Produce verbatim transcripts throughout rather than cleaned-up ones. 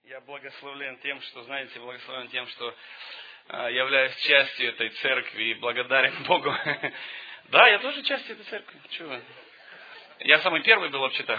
Я благословлен тем, что, знаете, благословлен тем, что э, являюсь частью этой церкви и благодарен Богу. Да, я тоже часть этой церкви. Чего? Я самый первый был вообще-то.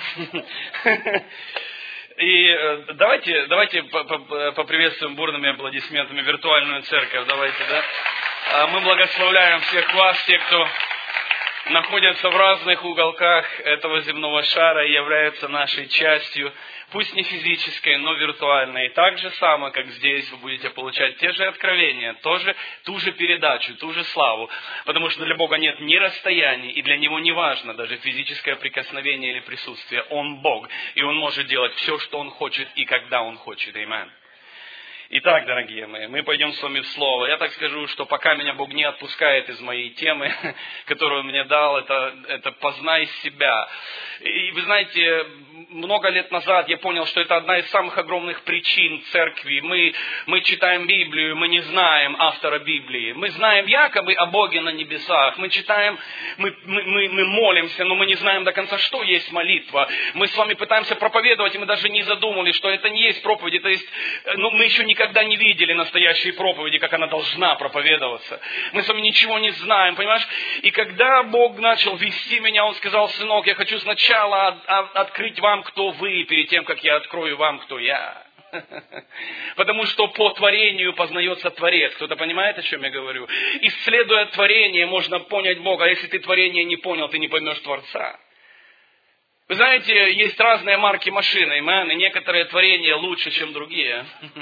И давайте, давайте поприветствуем бурными аплодисментами виртуальную церковь. Давайте, да? Мы благословляем всех вас, тех, кто находятся в разных уголках этого земного шара и являются нашей частью, пусть не физической, но виртуальной. И так же самое, как здесь, вы будете получать те же откровения, тоже, ту же передачу, ту же славу. Потому что для Бога нет ни расстояний, и для Него не важно даже физическое прикосновение или присутствие. Он Бог, и Он может делать все, что Он хочет, и когда Он хочет. Аминь. Итак, дорогие мои, мы пойдем с вами в Слово. Я так скажу, что пока меня Бог не отпускает из моей темы, которую Он мне дал, это, это «Познай себя». И вы знаете, много лет назад я понял, что это одна из самых огромных причин церкви. Мы, мы читаем Библию, мы не знаем автора Библии. Мы знаем якобы о Боге на небесах. Мы читаем, мы, мы, мы, мы молимся, но мы не знаем до конца, что есть молитва. Мы с вами пытаемся проповедовать, и мы даже не задумались, что это не есть проповедь. То есть, ну, мы еще не Никогда не видели настоящей проповеди, как она должна проповедоваться. Мы с вами ничего не знаем, понимаешь? И когда Бог начал вести меня, Он сказал: сынок, я хочу сначала от, от, открыть вам, кто вы, перед тем, как я открою вам, кто я. Потому что по творению познается Творец. Кто-то понимает, о чем я говорю? Исследуя творение, можно понять Бога. А если ты творение не понял, ты не поймешь Творца. Вы знаете, есть разные марки машин, и некоторые творения лучше, чем другие.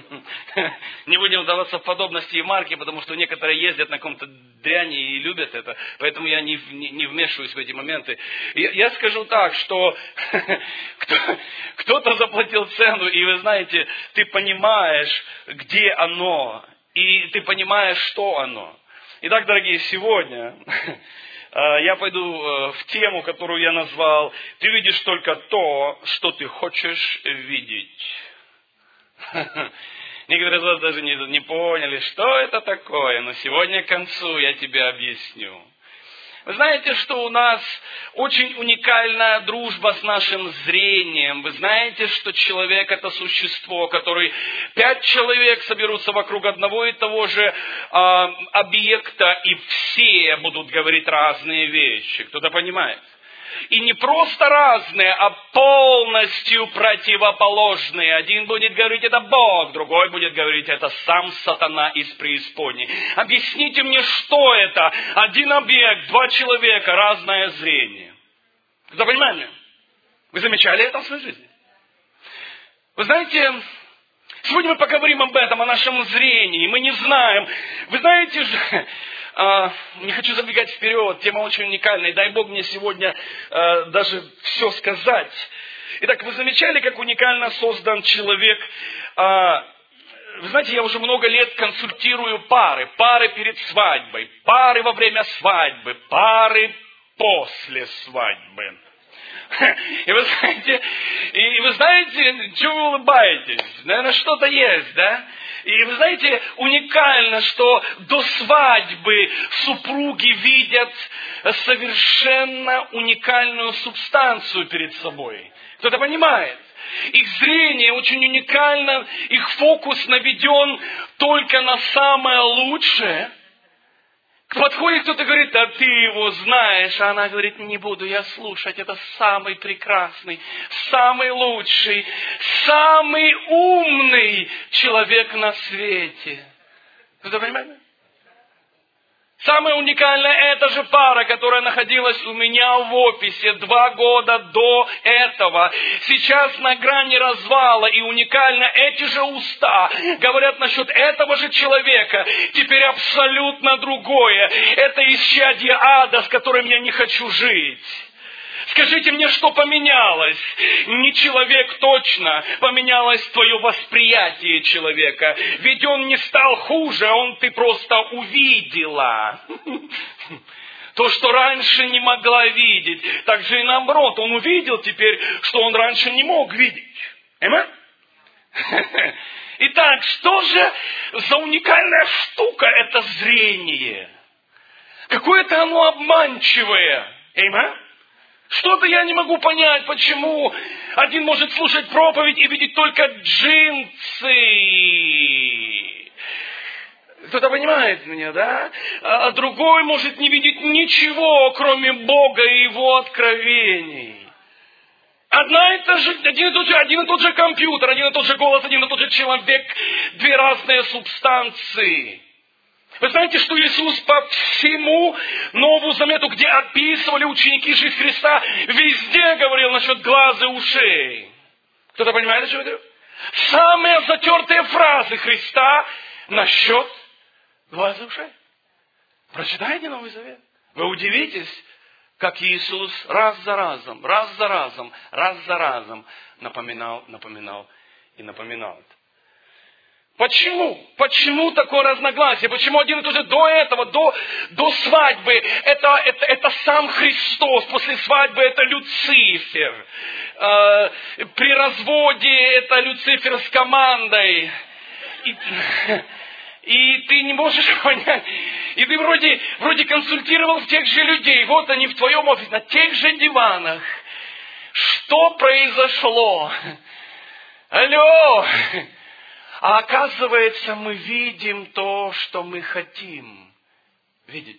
Не будем вдаваться в подробности и марки, потому что некоторые ездят на каком-то дряни и любят это, поэтому я не, не, не вмешиваюсь в эти моменты. Я, я скажу так, что кто, кто-то заплатил цену, и вы знаете, ты понимаешь, где оно, и ты понимаешь, что оно. Итак, дорогие, сегодня я пойду в тему, которую я назвал «Ты видишь только то, что ты хочешь видеть». Некоторые из вас даже не, не поняли, что это такое, но сегодня к концу я тебе объясню. Вы знаете, что у нас очень уникальная дружба с нашим зрением. Вы знаете, что человек – это существо, которое пять человек соберутся вокруг одного и того же э, объекта, и все будут говорить разные вещи. Кто-то понимает? И не просто разные, а полностью противоположные. Один будет говорить, это Бог, другой будет говорить, это сам сатана из преисподней. Объясните мне, что это? Один объект, два человека, разное зрение. Вы понимаете? Вы замечали это в своей жизни? Вы знаете, сегодня мы поговорим об этом, о нашем зрении. Мы не знаем. Вы знаете же... Uh, не хочу забегать вперед, тема очень уникальная, дай Бог мне сегодня uh, даже все сказать. Итак, вы замечали, как уникально создан человек? Uh, вы знаете, я уже много лет консультирую пары, пары перед свадьбой, пары во время свадьбы, пары после свадьбы. И вы знаете, и вы знаете, чего вы улыбаетесь? Наверное, что-то есть, да? И вы знаете, уникально, что до свадьбы супруги видят совершенно уникальную субстанцию перед собой. Кто-то понимает? Их зрение очень уникально, их фокус наведен только на самое лучшее. Подходит кто-то и говорит, а ты его знаешь, а она говорит, не буду я слушать, это самый прекрасный, самый лучший, самый умный человек на свете. Кто-то понимает? Самое уникальное, это же пара, которая находилась у меня в офисе два года до этого. Сейчас на грани развала, и уникально эти же уста говорят насчет этого же человека. Теперь абсолютно другое. Это исчадье ада, с которым я не хочу жить. Скажите мне, что поменялось? Не человек точно, поменялось твое восприятие человека. Ведь он не стал хуже, он ты просто увидела. То, что раньше не могла видеть. Так же и наоборот, он увидел теперь, что он раньше не мог видеть. Аминь? Итак, что же за уникальная штука это зрение? Какое-то оно обманчивое. Аминь? Что-то я не могу понять, почему один может слушать проповедь и видеть только джинсы. Кто-то понимает меня, да? А другой может не видеть ничего, кроме Бога и Его откровений. Одна и та же, один, и тот же, один и тот же компьютер, один и тот же голос, один и тот же человек, две разные субстанции. Вы знаете, что Иисус по всему Новому Завету, где описывали ученики жизнь Христа, везде говорил насчет глаз и ушей. Кто-то понимает, о чем я говорю? Самые затертые фразы Христа насчет глаз и ушей. Прочитайте Новый Завет. Вы удивитесь, как Иисус раз за разом, раз за разом, раз за разом напоминал, напоминал и напоминал это. Почему? Почему такое разногласие? Почему один и тот же до этого, до, до свадьбы, это, это, это сам Христос, после свадьбы это Люцифер, э, при разводе это Люцифер с командой. И, и ты не можешь понять, и ты вроде, вроде консультировал тех же людей, вот они в твоем офисе, на тех же диванах. Что произошло? Алло! А оказывается, мы видим то, что мы хотим видеть.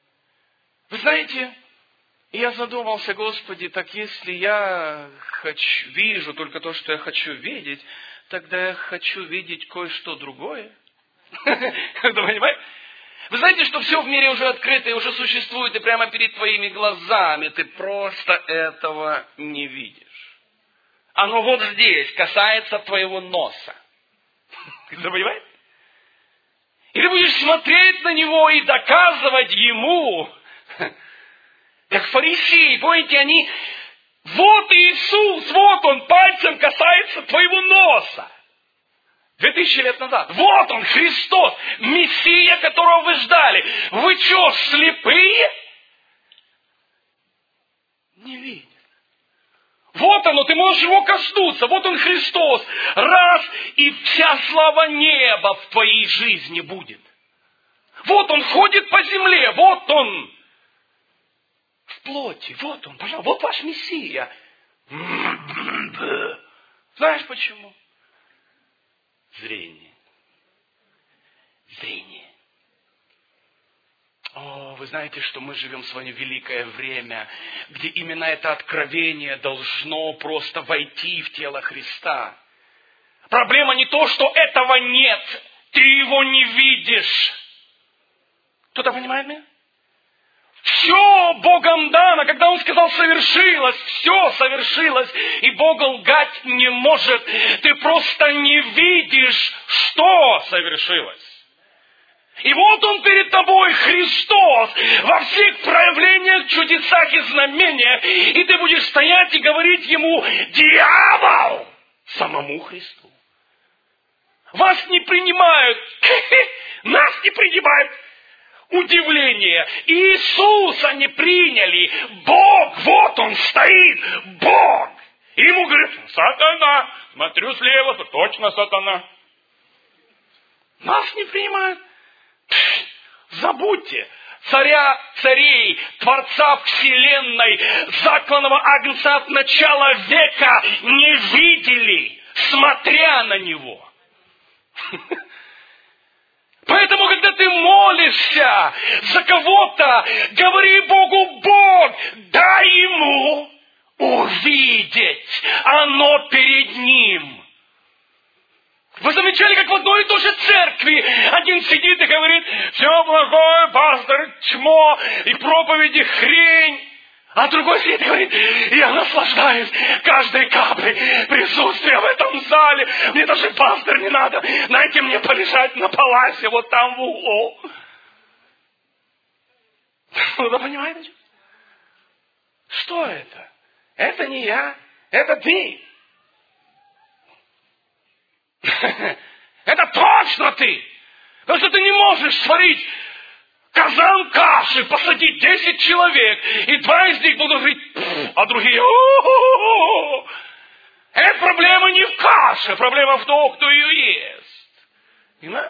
Вы знаете, я задумался, Господи, так если я хочу, вижу только то, что я хочу видеть, тогда я хочу видеть кое-что другое. Кто понимает? Вы знаете, что все в мире уже открыто и уже существует, и прямо перед твоими глазами ты просто этого не видишь. Оно вот здесь, касается твоего носа. Кто понимает? И ты будешь смотреть на него и доказывать ему, как фарисеи, помните, они, вот Иисус, вот он, пальцем касается твоего носа. Две тысячи лет назад. Вот он, Христос, Мессия, которого вы ждали. Вы что, слепые? Не видят. Вот оно, ты можешь его коснуться. Вот он, Христос. Раз, и вся слава неба в твоей жизни будет. Вот он ходит по земле. Вот он в плоти. Вот он, пожалуйста. Вот ваш Мессия. Знаешь почему? Зрение. Зрение. О, вы знаете, что мы живем с вами в великое время, где именно это откровение должно просто войти в тело Христа. Проблема не то, что этого нет, ты его не видишь. Кто-то понимает меня? Все Богом дано, когда Он сказал совершилось, все совершилось, и Бог лгать не может. Ты просто не видишь, что совершилось. И вот Он перед тобой, Христос, во всех проявлениях, чудесах и знамениях, и ты будешь стоять и говорить Ему: дьявол, самому Христу. Вас не принимают, нас не принимают. Удивление. Иисуса не приняли. Бог, вот Он стоит, Бог. И Ему говорят: сатана, смотрю слева, точно сатана. Нас не принимают. Забудьте. Царя царей, Творца Вселенной, закланного Агнца от начала века не видели, смотря на Него. Поэтому, когда ты молишься за кого-то, говори Богу: Бог, дай ему увидеть, оно перед ним. Вы замечали, как в одной и той же церкви один сидит и говорит: все плохое, пастор, чмо, и проповеди хрень. А другой сидит и говорит: я наслаждаюсь каждой каплей присутствия в этом зале. Мне даже пастор не надо. Дайте мне полежать на паласе вот там в углу. Вы понимаете? Что это? Это не я, это ты. Это точно ты. Потому что ты не можешь сварить казан каши, посадить десять человек, и два из них будут говорить, а другие: у-у-у-у. Эта проблема не в каше, проблема в том, кто ее ест. Понимаешь?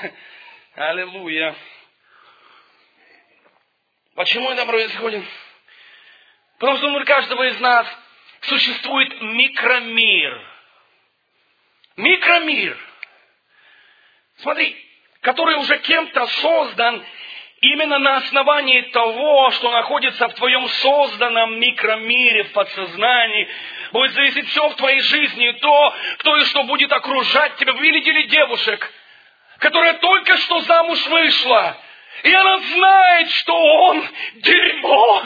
Аллилуйя. Почему это происходит? Потому что внутри каждого из нас существует микромир. Микромир. Смотри, который уже кем-то создан именно на основании того, что находится в твоем созданном микромире, в подсознании. Будет зависеть все в твоей жизни, то, кто и что будет окружать тебя. Вы видели девушек, которая только что замуж вышла, и она знает, что он дерьмо.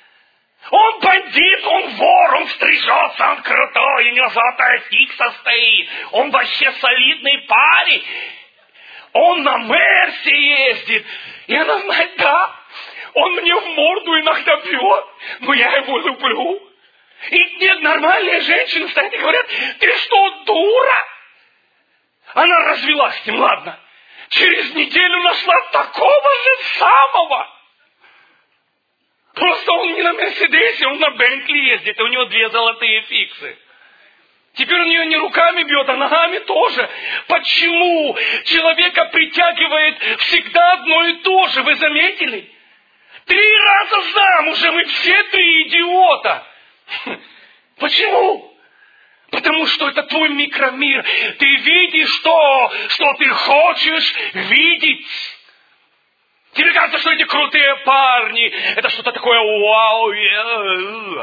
Он бандит, он вор, он стрижется, он крутой, у него золотая фикса стоит. Он вообще солидный парень. Он на Мерсе ездит. И она знает, да, он мне в морду иногда бьет, но я его люблю. И нет, нормальные женщины стоят и говорят, ты что, дура? Она развелась с ним, ладно. Через неделю нашла такого же самого. Просто он не на Мерседесе, он на Бентли ездит, и у него две золотые фиксы. Теперь он ее не руками бьет, а ногами тоже. Почему человека притягивает всегда одно и то же? Вы заметили? Три раза замужем, и все три идиота. Почему? Потому что это твой микромир. Ты видишь то, что ты хочешь видеть. Тебе кажется, что эти крутые парни, это что-то такое вау.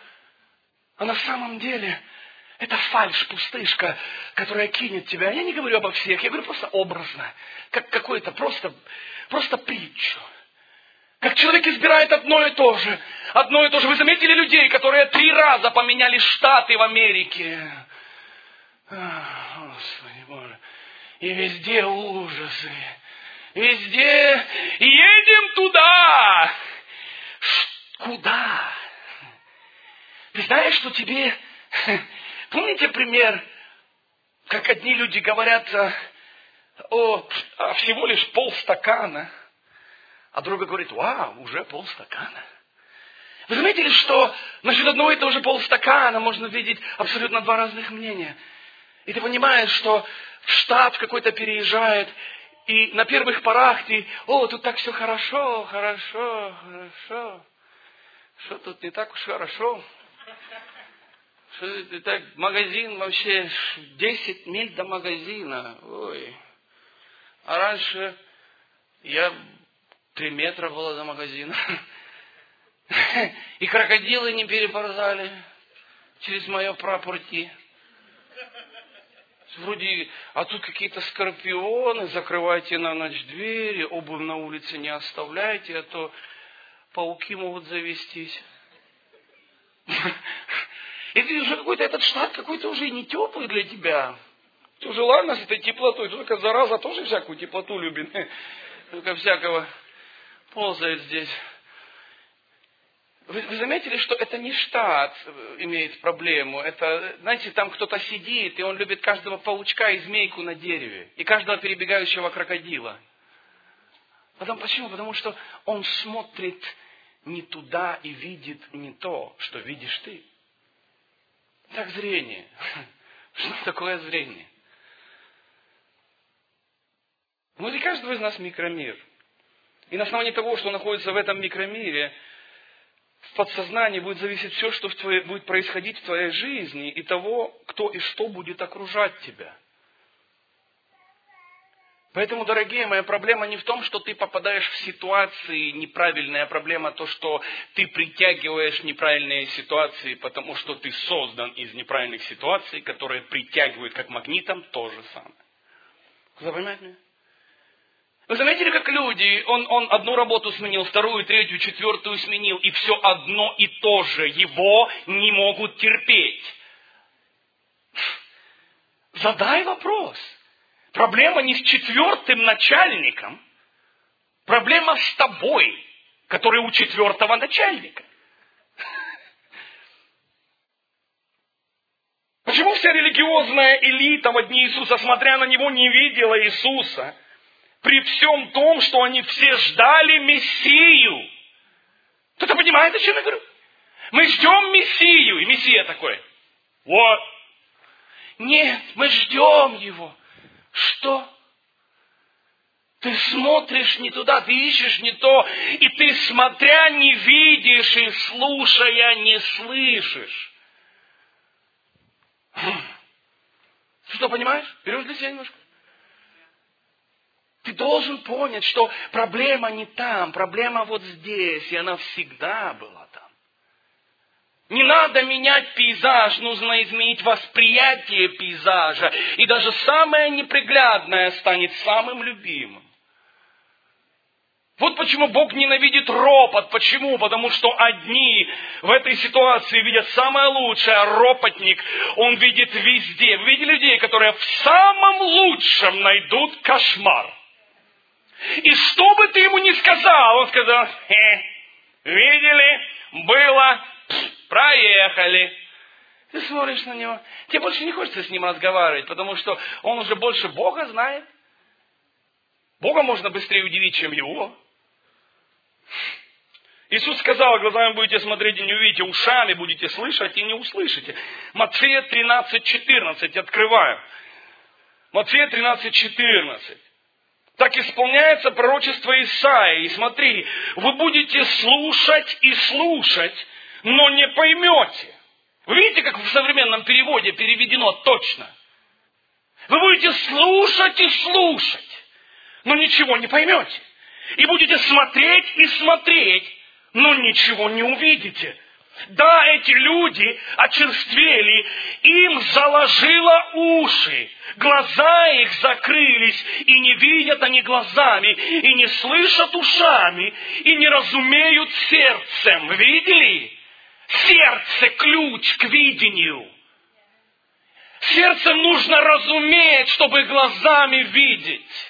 А на самом деле это фальшь, пустышка, которая кинет тебя. Я не говорю обо всех, я говорю просто образно. Как какую-то просто, просто притчу. Как человек избирает одно и то же. Одно и то же. Вы заметили людей, которые три раза поменяли штаты в Америке? Ах, Господи Боже. И везде ужасы. Везде. Едем туда. Куда? Ты знаешь, что тебе... Помните пример, как одни люди говорят о, о всего лишь полстакана, а другой говорит, вау, уже полстакана. Вы заметили, что насчет одного и того же полстакана можно видеть абсолютно два разных мнения. И ты понимаешь, что в штат какой-то переезжает, и на первых порах ты, о, тут так все хорошо, хорошо, хорошо. Что тут не так уж хорошо? Что это так, магазин вообще десять миль до магазина. Ой. А раньше я три метра было до магазина. И крокодилы не переползали через мое прапорти. Вроде, а тут какие-то скорпионы, закрывайте на ночь двери, обувь на улице не оставляйте, а то пауки могут завестись. И ты уже какой-то этот штат какой-то уже не теплый для тебя. Ты уже ладно с этой теплотой, только зараза тоже всякую теплоту любит. Только всякого ползает здесь. Вы, вы заметили, что это не штат имеет проблему. Это, знаете, там кто-то сидит, и он любит каждого паучка и змейку на дереве. И каждого перебегающего крокодила. Потому, почему? Потому что он смотрит не туда и видит не то, что видишь ты. Так зрение. Что такое зрение? Внутри каждого из нас микромир. И на основании того, что находится в этом микромире, в подсознании будет зависеть все, что в твоей, будет происходить в твоей жизни, и того, кто и что будет окружать тебя. Поэтому, дорогие мои, проблема не в том, что ты попадаешь в ситуации неправильные, а проблема то, что ты притягиваешь неправильные ситуации, потому что ты создан из неправильных ситуаций, которые притягивают как магнитом то же самое. Вы понимаете меня? Вы заметили, как люди, он, он одну работу сменил, вторую, третью, четвертую сменил, и все одно и то же его не могут терпеть. Задай вопрос. Проблема не с четвертым начальником. Проблема с тобой, который у четвертого начальника. Почему вся религиозная элита в дни Иисуса, смотря на Него, не видела Иисуса? При всем том, что они все ждали Мессию. Кто-то понимает, о чем я говорю? Мы ждем Мессию. И Мессия такой. Вот. Нет, мы ждем Его. Что? Ты смотришь не туда, ты ищешь не то, и ты, смотря, не видишь, и слушая, не слышишь. Ты что, понимаешь? Берешь для себя немножко? Ты должен понять, что проблема не там, проблема вот здесь, и она всегда была там. Не надо менять пейзаж, нужно изменить восприятие пейзажа, и даже самое неприглядное станет самым любимым. Вот почему Бог ненавидит ропот. Почему? Потому что одни в этой ситуации видят самое лучшее, а ропотник, он видит везде. Вы видели людей, которые в самом лучшем найдут кошмар? И что бы ты ему ни сказал, он сказал, хе, видели, было, проехали. Ты смотришь на него, тебе больше не хочется с ним разговаривать, потому что он уже больше Бога знает. Бога можно быстрее удивить, чем его. Иисус сказал, глазами будете смотреть и не увидите, ушами будете слышать и не услышите. Матфея тринадцать четырнадцать, открываем. Матфея тринадцать четырнадцать. Так исполняется пророчество Исаии. И смотри, вы будете слушать и слушать, но не поймете. Вы видите, как в современном переводе переведено точно? Вы будете слушать и слушать, но ничего не поймете. И будете смотреть и смотреть, но ничего не увидите. Да, эти люди очерствели, им заложило уши, глаза их закрылись, и не видят они глазами, и не слышат ушами, и не разумеют сердцем. Видели? Сердце – ключ к видению. Сердцем нужно разуметь, чтобы глазами видеть.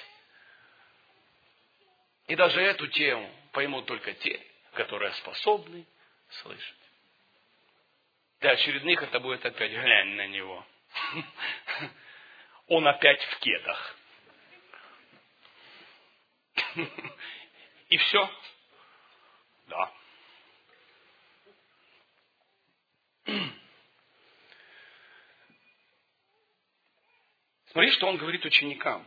И даже эту тему поймут только те, которые способны слышать. Для очередных это будет опять глянь на него. Он опять в кедах. И все? Да. Смотри, что он говорит ученикам.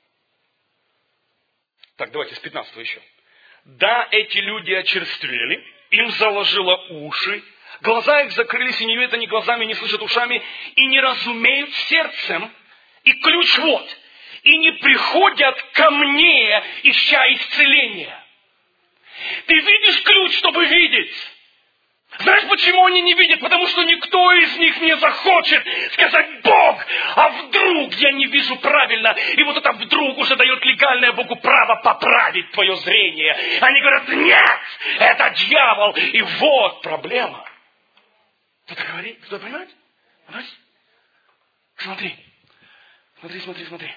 Так, давайте с пятнадцатого еще. Да, эти люди очерствели, им заложило уши, глаза их закрылись, и не видят они глазами, не слышат ушами, и не разумеют сердцем. И ключ вот. И не приходят ко мне, ища исцеления. Ты видишь ключ, чтобы видеть? Знаешь, почему они не видят? Потому что никто из них не захочет сказать: Бог, а вдруг я не вижу правильно? И вот это вдруг уже дает легальное Богу право поправить твое зрение. Они говорят: нет, это дьявол. И вот проблема. Кто-то говорит, кто понимает? Понимаете? Смотри, смотри, смотри, смотри.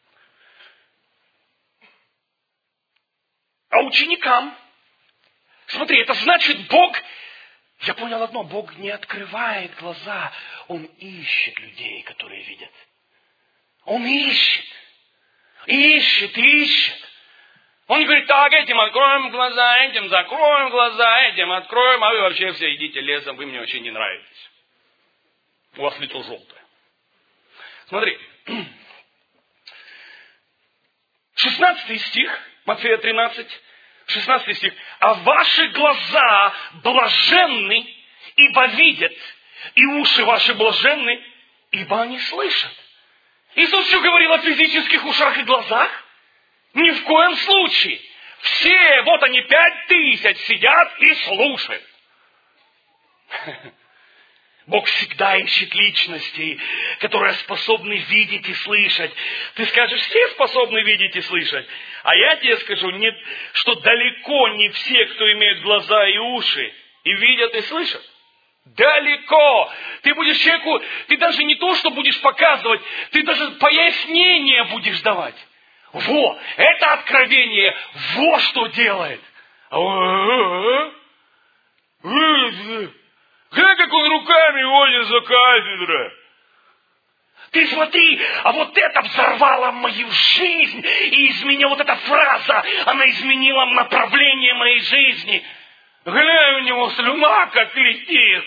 А ученикам, смотри, это значит, Бог... Я понял одно, Бог не открывает глаза, Он ищет людей, которые видят. Он ищет, ищет, ищет. Он не говорит: так, этим откроем глаза, этим закроем глаза, этим откроем, а вы вообще все идите лесом, вы мне очень не нравитесь. У вас лицо желтое. Смотри, шестнадцатый стих, Матфея тринадцать, шестнадцатый стих. А ваши глаза блаженны, ибо видят, и уши ваши блаженны, ибо они слышат. Иисус все говорил о физических ушах и глазах? Ни в коем случае. Все, вот они, пять тысяч сидят и слушают. Бог всегда ищет личностей, которые способны видеть и слышать. Ты скажешь: все способны видеть и слышать. А я тебе скажу, нет, что далеко не все, кто имеет глаза и уши, и видят, и слышат. Далеко. Ты будешь человеку, ты даже не то, что будешь показывать, ты даже пояснение будешь давать. Во, это откровение, во что делает. Глянь, как он руками водит за кафедрой. Ты смотри, а вот это взорвало мою жизнь, и изменила вот эта фраза, она изменила направление моей жизни. Глянь, у него слюна как летит.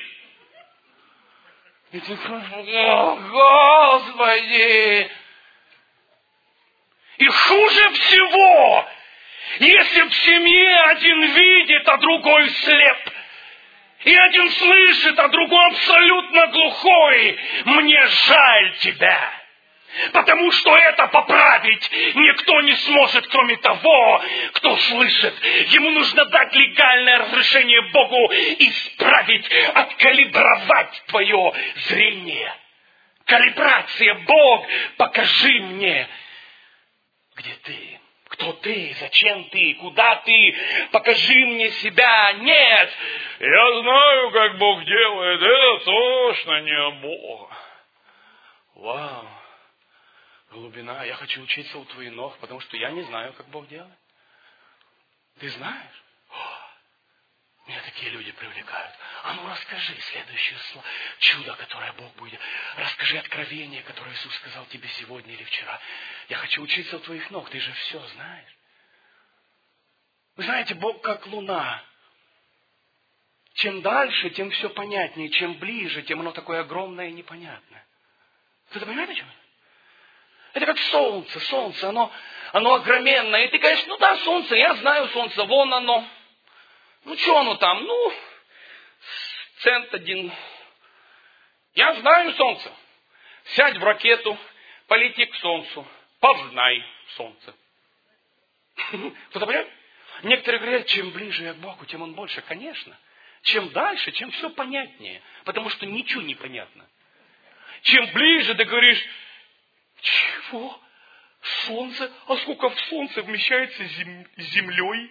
И ты: о, Господи! И хуже всего, если в семье один видит, а другой слеп. И один слышит, а другой абсолютно глухой. Мне жаль тебя. Потому что это поправить никто не сможет, кроме того, кто слышит. Ему нужно дать легальное разрешение Богу исправить, откалибровать твое зрение. Калибрация. Бог, покажи мне, где ты. Кто ты? Зачем ты? Куда ты? Покажи мне себя. Нет. Я знаю, как Бог делает. Это точно не от Бога. Вау. Глубина. Я хочу учиться у твоих ног, потому что я не знаю, как Бог делает. Ты знаешь? О, меня такие люди привлекают. А ну расскажи следующее слово. Чудо, которое Бог будет. Расскажи откровение, которое Иисус сказал тебе сегодня или вчера. Я хочу учиться у твоих ног. Ты же все знаешь. Вы знаете, Бог как луна. Чем дальше, тем все понятнее. Чем ближе, тем оно такое огромное и непонятное. Кто-то понимает, о чем это? Это как солнце. Солнце, оно, оно огроменное. И ты говоришь, ну да, солнце, я знаю солнце, вон оно. Ну что оно там? Ну, цент один. Я знаю солнце. Сядь в ракету, полети к солнцу, познай солнце. Кто-то понимает? Некоторые говорят, чем ближе я к Богу, тем Он больше. Конечно. Чем дальше, чем все понятнее. Потому что ничего не понятно. Чем ближе ты говоришь, чего? Солнце? А сколько в солнце вмещается зем... землей?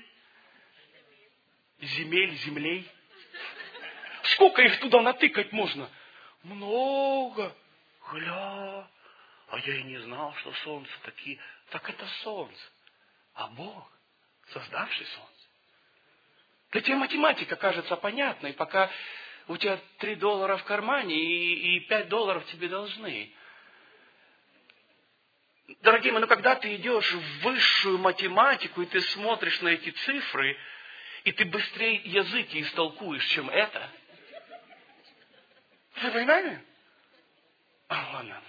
Земель, землей? Сколько их туда натыкать можно? Много. Гля. А я и не знал, что солнце такие. Так это солнце. А Бог, создавший солнце. Для тебя математика кажется понятной, пока у тебя три доллара в кармане и, и пять долларов тебе должны. Дорогие мои, ну когда ты идешь в высшую математику, и ты смотришь на эти цифры, и ты быстрее языки истолкуешь, чем это. Вы понимаете? А, ладно.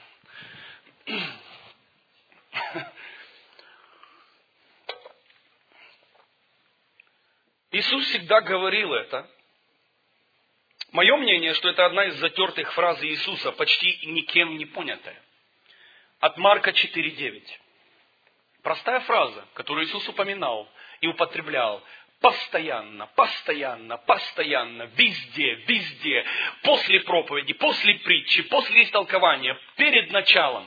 Иисус всегда говорил это. Мое мнение, что это одна из затертых фраз Иисуса, почти никем не понятая. От Марка четыре девять. Простая фраза, которую Иисус упоминал и употреблял постоянно, постоянно, постоянно, везде, везде, после проповеди, после притчи, после истолкования, перед началом.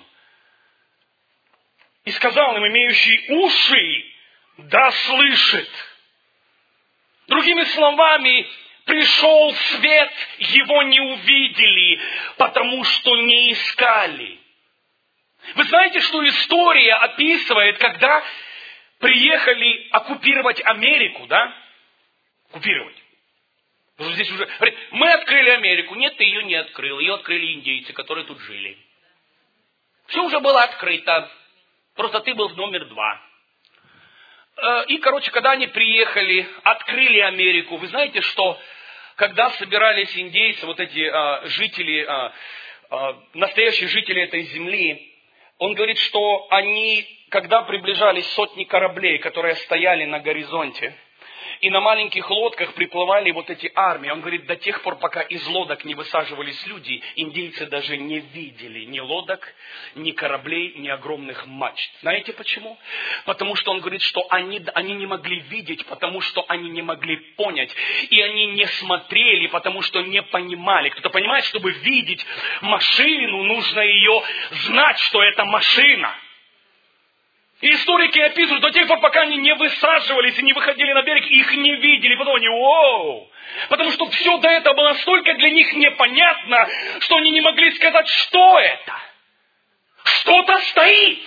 И сказал им, имеющий уши, да слышит. Другими словами, пришел свет, его не увидели, потому что не искали. Вы знаете, что история описывает, когда приехали оккупировать Америку, да? Оккупировать. Здесь уже мы открыли Америку. Нет, ты ее не открыл. Ее открыли индейцы, которые тут жили. Все уже было открыто. Просто ты был номер два. И, короче, когда они приехали, открыли Америку, вы знаете, что когда собирались индейцы, вот эти а, жители, а, а, настоящие жители этой земли, он говорит, что они, когда приближались сотни кораблей, которые стояли на горизонте, и на маленьких лодках приплывали вот эти армии, он говорит, до тех пор, пока из лодок не высаживались люди, индейцы даже не видели ни лодок, ни кораблей, ни огромных мачт. Знаете почему? Потому что он говорит, что они, они не могли видеть, потому что они не могли понять. И они не смотрели, потому что не понимали. Кто-то понимает, чтобы видеть машину, нужно ее знать, что это машина. И историки описывают, до тех пор, пока они не высаживались и не выходили на берег, их не видели. Потом они, воу! Потому что все до этого было настолько для них непонятно, что они не могли сказать, что это. Что-то стоит.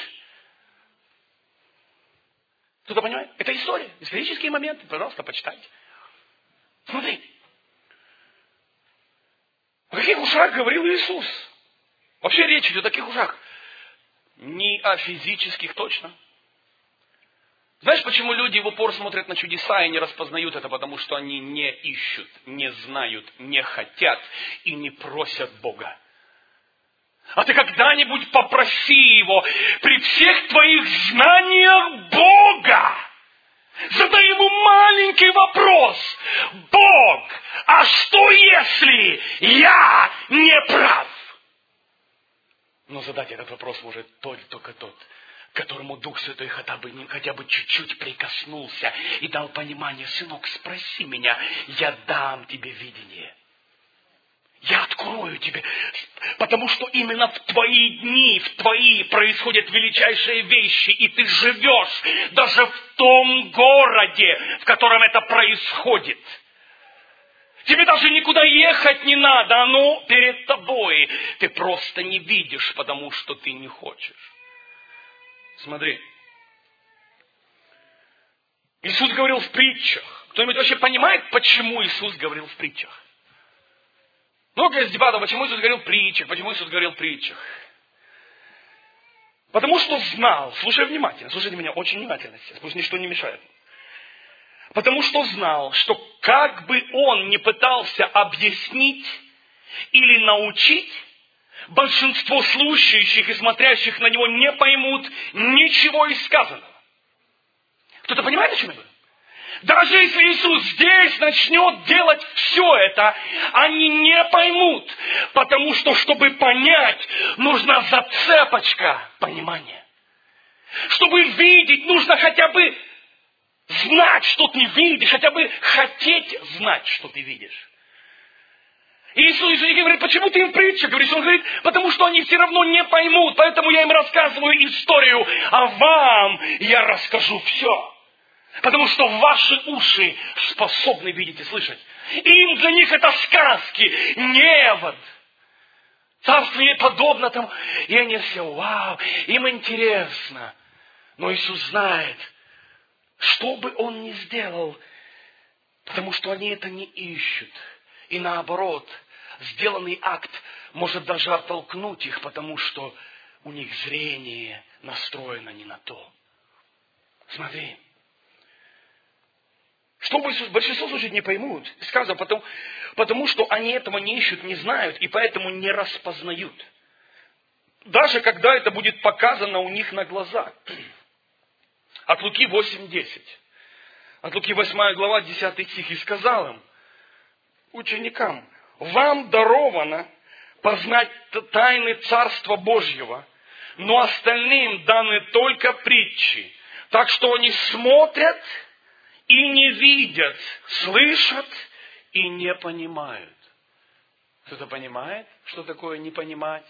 Кто-то понимает? Это история, исторические моменты. Пожалуйста, почитайте. Смотрите. О каких ушах говорил Иисус? Вообще речь идет о таких ушах. Не о физических точно. Знаешь, почему люди в упор смотрят на чудеса и не распознают это? Потому что они не ищут, не знают, не хотят и не просят Бога. А ты когда-нибудь попроси Его при всех твоих знаниях Бога. Задай Ему маленький вопрос. Бог, а что если я не прав? Но задать этот вопрос может только тот, которому Дух Святой хотя бы, хотя бы чуть-чуть прикоснулся и дал понимание: сынок, спроси меня, я дам тебе видение. Я открою тебе, потому что именно в твои дни, в твои происходят величайшие вещи, и ты живешь даже в том городе, в котором это происходит. Тебе даже никуда ехать не надо, оно перед тобой. Ты просто не видишь, потому что ты не хочешь. Смотри. Иисус говорил в притчах. Кто-нибудь вообще понимает, почему Иисус говорил в притчах? Много есть дебатов, почему Иисус говорил в притчах, почему Иисус говорил в притчах. Потому что знал, слушай внимательно, слушайте меня очень внимательно сейчас, пусть ничто не мешает. Потому что знал, что как бы он ни пытался объяснить или научить, большинство слушающих и смотрящих на него не поймут ничего из сказанного. Кто-то понимает, о чем я говорю? Даже если Иисус здесь начнет делать все это, они не поймут. Потому что, чтобы понять, нужна зацепочка понимания. Чтобы видеть, нужно хотя бы знать, что ты видишь, хотя бы хотеть знать, что ты видишь. И Иисус, Иисус говорит: почему ты им притча говоришь? Он говорит: потому что они все равно не поймут, поэтому я им рассказываю историю, а вам я расскажу все. Потому что ваши уши способны видеть и слышать. Им для них это сказки, невод. Царство ей подобно тому. И они все: вау, им интересно. Но Иисус знает, что бы Он ни сделал, потому что они это не ищут. И наоборот, сделанный акт может даже оттолкнуть их, потому что у них зрение настроено не на то. Смотри. Что большинство слушателей не поймут, сказано, потому, потому что они этого не ищут, не знают, и поэтому не распознают. Даже когда это будет показано у них на глазах. От Луки восемь десять. От Луки восьмая глава, десятый стих. И сказал им, ученикам: вам даровано познать тайны Царства Божьего, но остальным даны только притчи. Так что они смотрят и не видят, слышат и не понимают. Кто-то понимает, что такое не понимать?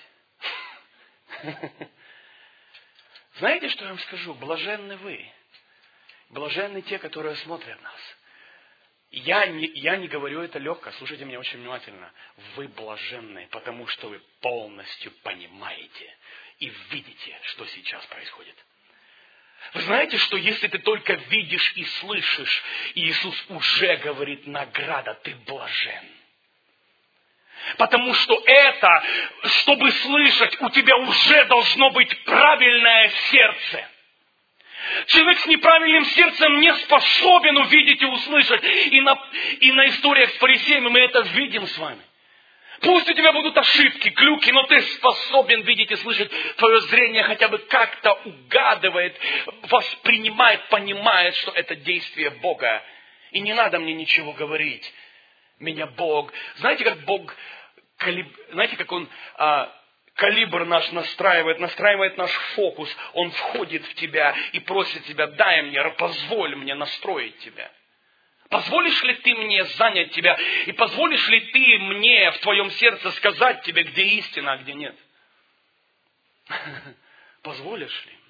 Знаете, что я вам скажу? Блаженны вы. Блаженны те, которые смотрят нас. Я не, я не говорю это легко, слушайте меня очень внимательно. Вы блаженны, потому что вы полностью понимаете и видите, что сейчас происходит. Вы знаете, что если ты только видишь и слышишь, Иисус уже говорит: награда, ты блажен. Потому что это, чтобы слышать, у тебя уже должно быть правильное сердце. Человек с неправильным сердцем не способен увидеть и услышать. И на, и на историях с фарисеями мы это видим с вами. Пусть у тебя будут ошибки, клюки, но ты способен видеть и слышать. Твое зрение хотя бы как-то угадывает, воспринимает, понимает, что это действие Бога. И не надо мне ничего говорить. Меня Бог... Знаете, как Бог... Калиб... Знаете, как Он а, калибр наш настраивает, настраивает наш фокус. Он входит в тебя и просит тебя: дай мне, позволь мне настроить тебя. Позволишь ли ты мне занять тебя? И позволишь ли ты мне в твоем сердце сказать тебе, где истина, а где нет? Позволишь ли?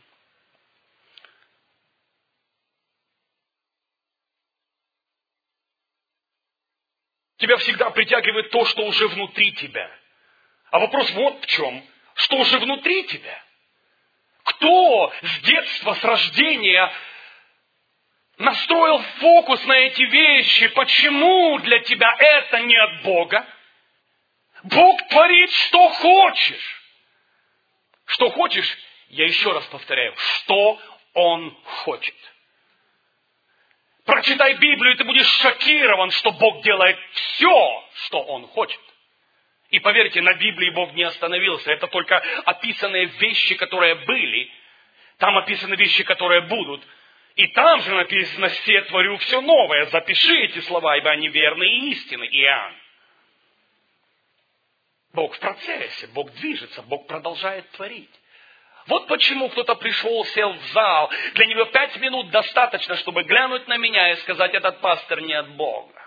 Тебя всегда притягивает то, что уже внутри тебя. А вопрос вот в чем. Что уже внутри тебя? Кто с детства, с рождения настроил фокус на эти вещи? Почему для тебя это не от Бога? Бог творит, что хочешь. Что хочешь, я еще раз повторяю, что Он хочет. Прочитай Библию, и ты будешь шокирован, что Бог делает все, что Он хочет. И поверьте, на Библии Бог не остановился. Это только описанные вещи, которые были. Там описаны вещи, которые будут. И там же написано: «Се творю все новое». Запиши эти слова, ибо они верны и истинны. Иоанн. Бог в процессе, Бог движется, Бог продолжает творить. Вот почему кто-то пришел, сел в зал. Для него пять минут достаточно, чтобы глянуть на меня и сказать: этот пастор не от Бога.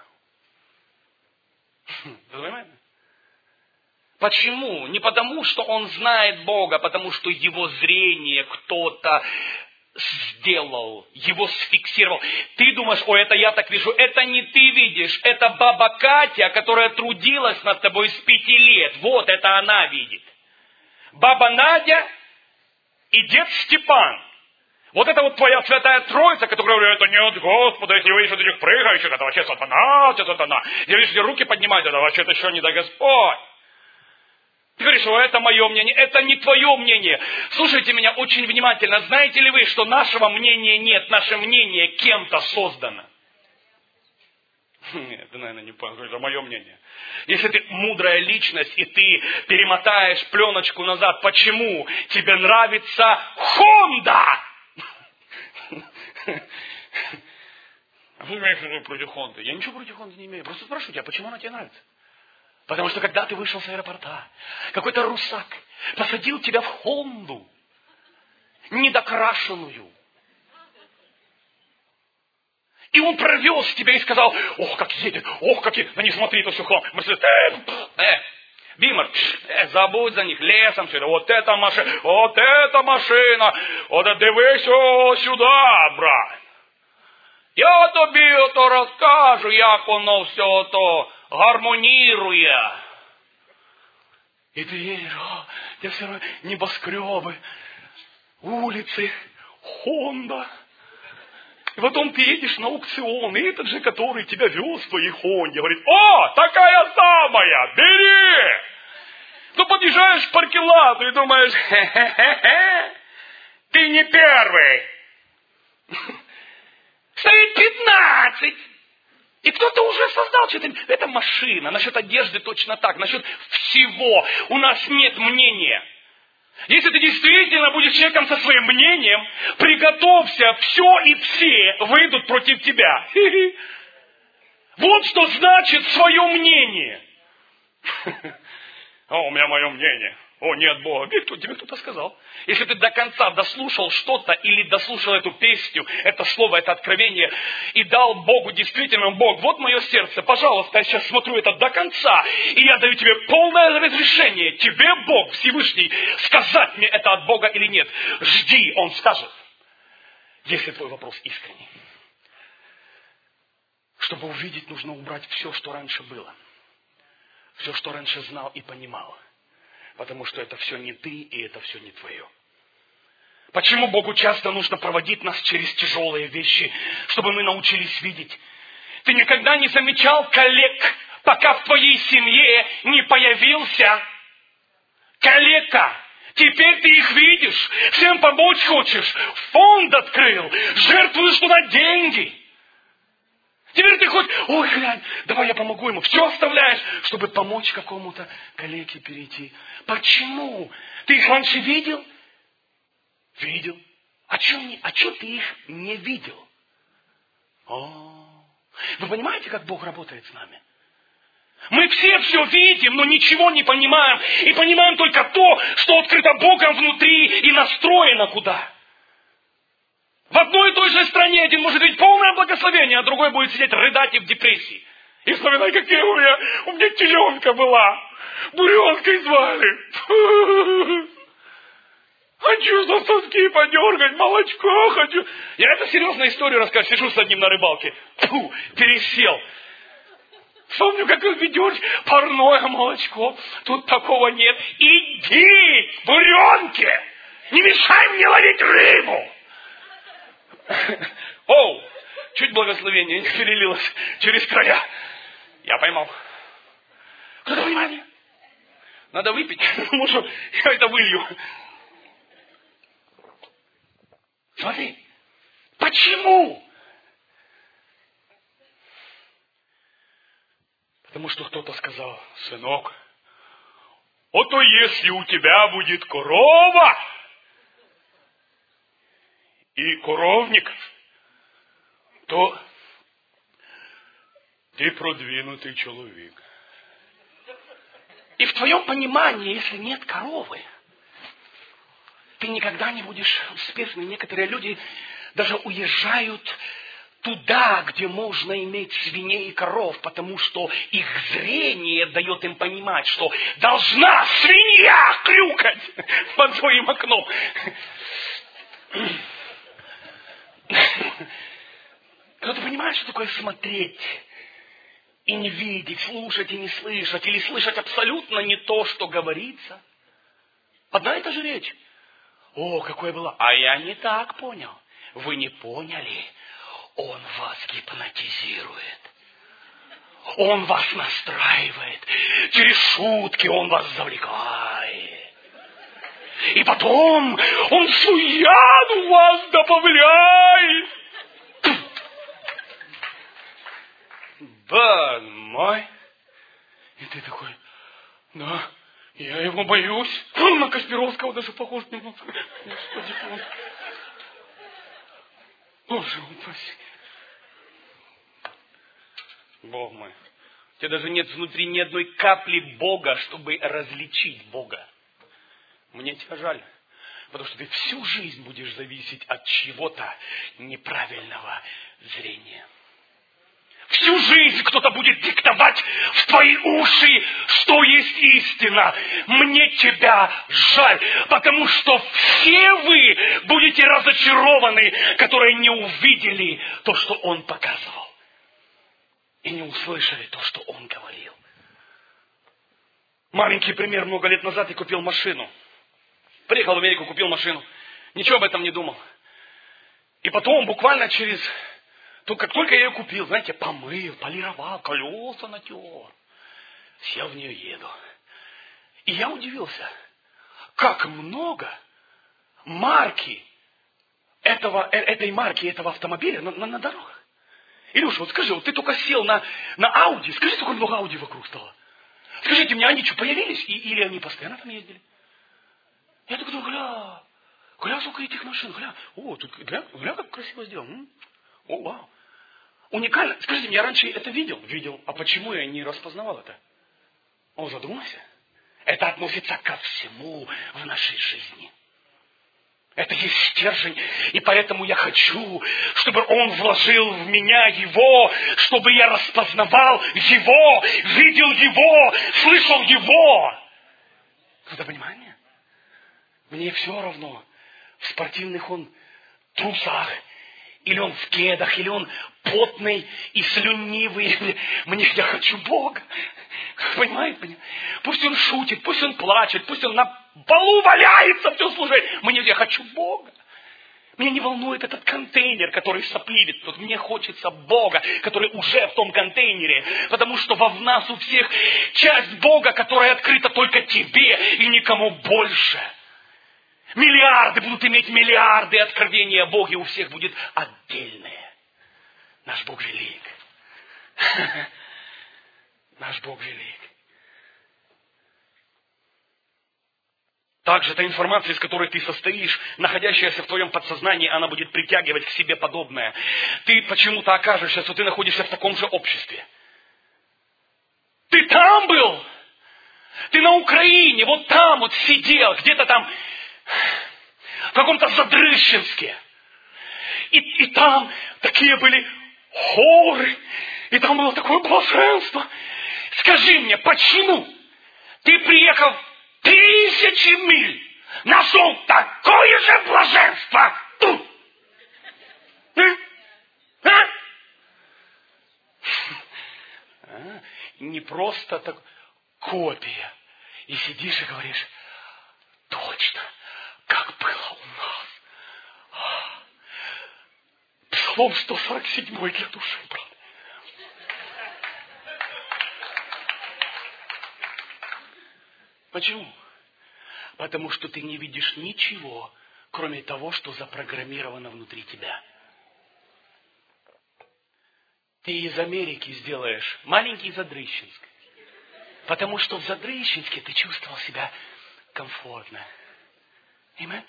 Вы понимаете? Почему? Не потому, что он знает Бога, а потому что его зрение кто-то сделал, его сфиксировал. Ты думаешь: о, это я так вижу. Это не ты видишь, это баба Катя, которая трудилась над тобой с пяти лет. Вот это она видит. Баба Надя и дед Степан. Вот это вот твоя святая троица, которая говорит: это не от Господа, если вы видишь этих прыгающих, это вообще сатана, это сатана. Я вижу, руки поднимают, это вообще еще не до Господь. Ты говоришь: о, это мое мнение. Это не твое мнение. Слушайте меня очень внимательно. Знаете ли вы, что нашего мнения нет? Наше мнение кем-то создано. Нет, ты, наверное, не понял. Это мое мнение. Если ты мудрая личность, и ты перемотаешь пленочку назад, почему тебе нравится Хонда? А вы имеете против Хонды? Я ничего против Хонды не имею. Просто спрашиваю тебя, почему она тебе нравится? Потому что когда ты вышел с аэропорта, какой-то русак посадил тебя в Хонду, недокрашенную. И он провез тебя и сказал: ох, как едет, ох, как едет. Да не смотри, это все хлам. Мерседес, э, э, Бимер, э, забудь за них, лесом все это. Вот эта машина, вот эта машина, вот дивись сюда, брат. Я тобі ото розкажу, як воно все ото гармонируя. И ты едешь: о, я все равно небоскребы, улицы, Хонда. И потом ты едешь на аукцион, и этот же, который тебя вез в твоей Хонде, говорит: о, такая самая, бери! Ну, подъезжаешь к паркелату и думаешь: хе-хе-хе, ты не первый. Стоит пятнадцать. И кто-то уже создал что-то. Это машина. Насчет одежды точно так. Насчет всего. У нас нет мнения. Если ты действительно будешь человеком со своим мнением, приготовься, все и все выйдут против тебя. Вот что значит свое мнение. О, у меня мое мнение. О, нет Бога. Тебе кто-то сказал. Если ты до конца дослушал что-то или дослушал эту песню, это слово, это откровение, и дал Богу действительно: Бог, вот мое сердце, пожалуйста, я сейчас смотрю это до конца, и я даю тебе полное разрешение, тебе, Бог Всевышний, сказать мне, это от Бога или нет. Жди, Он скажет, если твой вопрос искренний. Чтобы увидеть, нужно убрать все, что раньше было. Все, что раньше знал и понимал. Потому что это все не ты, и это все не твое. Почему Богу часто нужно проводить нас через тяжелые вещи, чтобы мы научились видеть? Ты никогда не замечал коллег, пока в твоей семье не появился калека. Теперь ты их видишь, всем помочь хочешь, фонд открыл, жертвуешь туда деньги. Теперь ты хоть: ой, глянь, давай я помогу ему. Все оставляешь, чтобы помочь какому-то коллеге перейти. Почему? Ты их раньше видел? Видел. А что не, а что ты их не видел? О, вы понимаете, как Бог работает с нами? Мы все все видим, но ничего не понимаем. И понимаем только то, что открыто Богом внутри и настроено куда. В одной и той же стране один может видеть полное благословение, а другой будет сидеть рыдать и в депрессии. И вспоминай, какие у меня, у меня теленка была. Буренкой звали. Хочу за соски подергать, молочко хочу. Я это серьезную историю расскажу. Сижу с одним на рыбалке. Фу, пересел. Помню, как он ведет парное молочко. Тут такого нет. Иди, буренки, не мешай мне ловить рыбу. Оу, чуть благословение не перелилось через края. Я поймал. Кто-то внимание. Надо выпить, может, я это вылью. Смотри, почему? Потому что кто-то сказал: сынок, А то если у тебя будет корова и коровник, то ты продвинутый человек. И в твоем понимании, если нет коровы, ты никогда не будешь успешным. Некоторые люди даже уезжают туда, где можно иметь свиней и коров, потому что их зрение дает им понимать, что должна свинья хрюкать под своим окном. Когда ты понимаешь, что такое смотреть и не видеть, слушать и не слышать, или слышать абсолютно не то, что говорится. Одна и та же речь. О, какое было. А я не так понял. Вы не поняли. Он вас гипнотизирует. Он вас настраивает. Через шутки он вас завлекает. И потом он свой яд у вас добавляет. Боже мой. И ты такой, да, я его боюсь. Он на Касперовского даже похож немного. Господи, он... Боже упаси. Бог мой. У тебя даже нет внутри ни одной капли Бога, чтобы различить Бога. Мне тебя жаль. Потому что ты всю жизнь будешь зависеть от чего-то неправильного зрения. Всю жизнь кто-то будет диктовать в твои уши, что есть истина. Мне тебя жаль, потому что все вы будете разочарованы, которые не увидели то, что он показывал. И не услышали то, что он говорил. Маленький пример. Много лет назад я купил машину. Приехал в Америку, купил машину. Ничего об этом не думал. И потом, буквально через... То, как только я ее купил, знаете, помыл, полировал, колеса натер. Сел в нее, еду. И я удивился, как много марки этого, этой марки, этого автомобиля на, на, на дорогах. Илюша, вот скажи, вот ты только сел на, на Ауди, скажи, сколько много Ауди вокруг стало. Скажите мне, они что, появились? И, или они постоянно там ездили? Я так думаю, гля, гля, сколько этих машин, гля. О, тут, гля, гля, как красиво сделано. М? О, вау. Уникально. Скажите мне, я раньше это видел? Видел. А почему я не распознавал это? О, задумался. Это относится ко всему в нашей жизни. Это есть стержень. И поэтому я хочу, чтобы он вложил в меня его, чтобы я распознавал его, видел его, слышал его. Это понимание? Мне все равно, в спортивных он трусах, или он в кедах, или он потный и слюнивый. Мне, я хочу Бога. Понимаете? Пусть он шутит, пусть он плачет, пусть он на полу валяется все служение. Мне, я хочу Бога. Меня не волнует этот контейнер, который сопливит. Вот мне хочется Бога, который уже в том контейнере. Потому что во в нас у всех часть Бога, которая открыта только тебе и никому больше. Миллиарды будут иметь миллиарды откровений о Боге, у всех будет отдельное. Наш Бог велик. Наш Бог велик. Также та информация, из которой ты состоишь, находящаяся в твоем подсознании, она будет притягивать к себе подобное. Ты почему-то окажешься, что ты находишься в таком же обществе. Ты там был. Ты на Украине, вот там вот сидел, где-то там, в каком-то Задрыщенске. И, и там такие были хоры, и там было такое блаженство. Скажи мне, почему ты приехал тысячи миль, нашел такое же блаженство тут? А? А? А? Не просто так копия. И сидишь и говоришь, точно, как было у нас. Псалом сто сорок семь для души, брат. Почему? Потому что ты не видишь ничего, кроме того, что запрограммировано внутри тебя. Ты из Америки сделаешь маленький Задрыщенск. Потому что в Задрыщенске ты чувствовал себя комфортно. Аминь.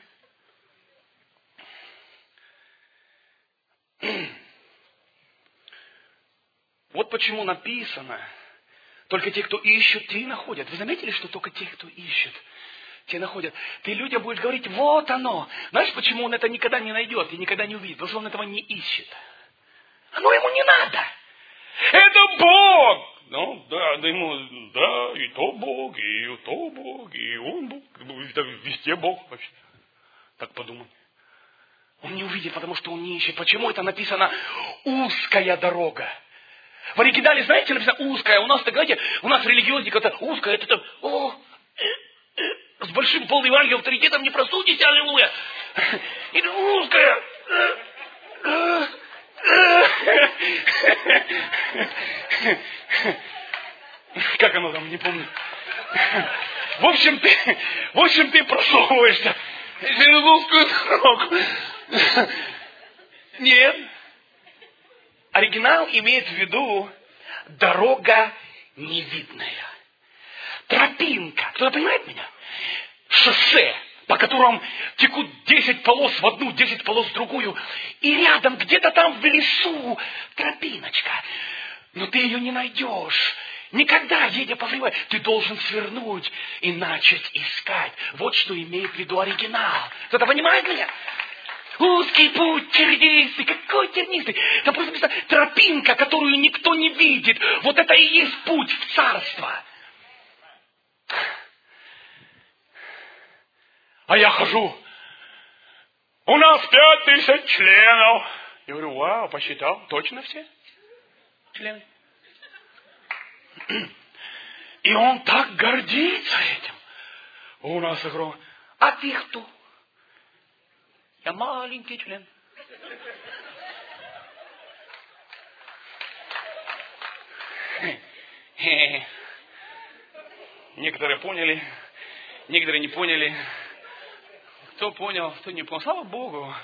Вот почему написано, только те, кто ищут, те и находят. Вы заметили, что только те, кто ищут, те находят. Ты людям будешь говорить, вот оно. Знаешь, почему он это никогда не найдет и никогда не увидит? Потому что он этого не ищет. Оно ему не надо. Это Бог! Ну, да, да ему, да, и то Бог, и то Бог, и он Бог. Это везде Бог вообще. Так подумай. Он не увидит, потому что он не ищет. Почему это написано узкая дорога? В оригинале, знаете, написано узкая. У нас, так знаете, у нас религиозника это узкая, это там, о, э, э, с большим полным авторитетом не просудите, аллилуйя. И узкая. Э, э, как оно там, не помню. В общем, ты, в общем, ты просовываешься через узкую дорогу. Нет. Оригинал имеет в виду дорога невидная. Тропинка. Кто-то понимает меня? Шоссе, по которому текут десять полос в одну, десять полос в другую. И рядом, где-то там в лесу, тропиночка. Но ты ее не найдешь. Никогда, едя по фривей, ты должен свернуть и начать искать. Вот что имеет в виду оригинал. Кто-то понимает меня? Узкий путь, тернистый. Какой тернистый? Там просто написано тропинка, которую никто не видит. Вот это и есть путь в царство. А я хожу. У нас пять тысяч членов. Я говорю, вау, посчитал. Точно все члены? И он так гордится этим. У нас огромное. А ты кто? Я маленький член. Некоторые поняли, некоторые не поняли. Кто понял, кто не понял. Слава Богу.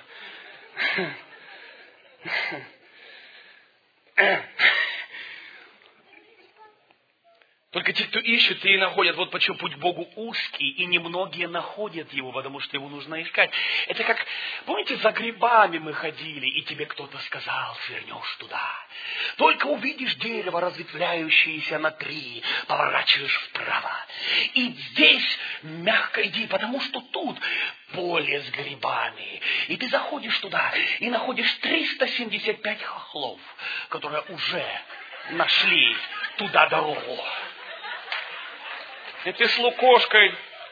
Только те, кто ищет, и находят. Вот почему путь к Богу узкий, и немногие находят его, потому что его нужно искать. Это как, помните, за грибами мы ходили, и тебе кто-то сказал, свернешь туда. Только увидишь дерево, разветвляющееся на три, поворачиваешь вправо. И здесь мягко иди, потому что тут поле с грибами. И ты заходишь туда, и находишь триста семьдесят пять хохлов, которые уже нашли туда дорогу. И ты с лукошкой.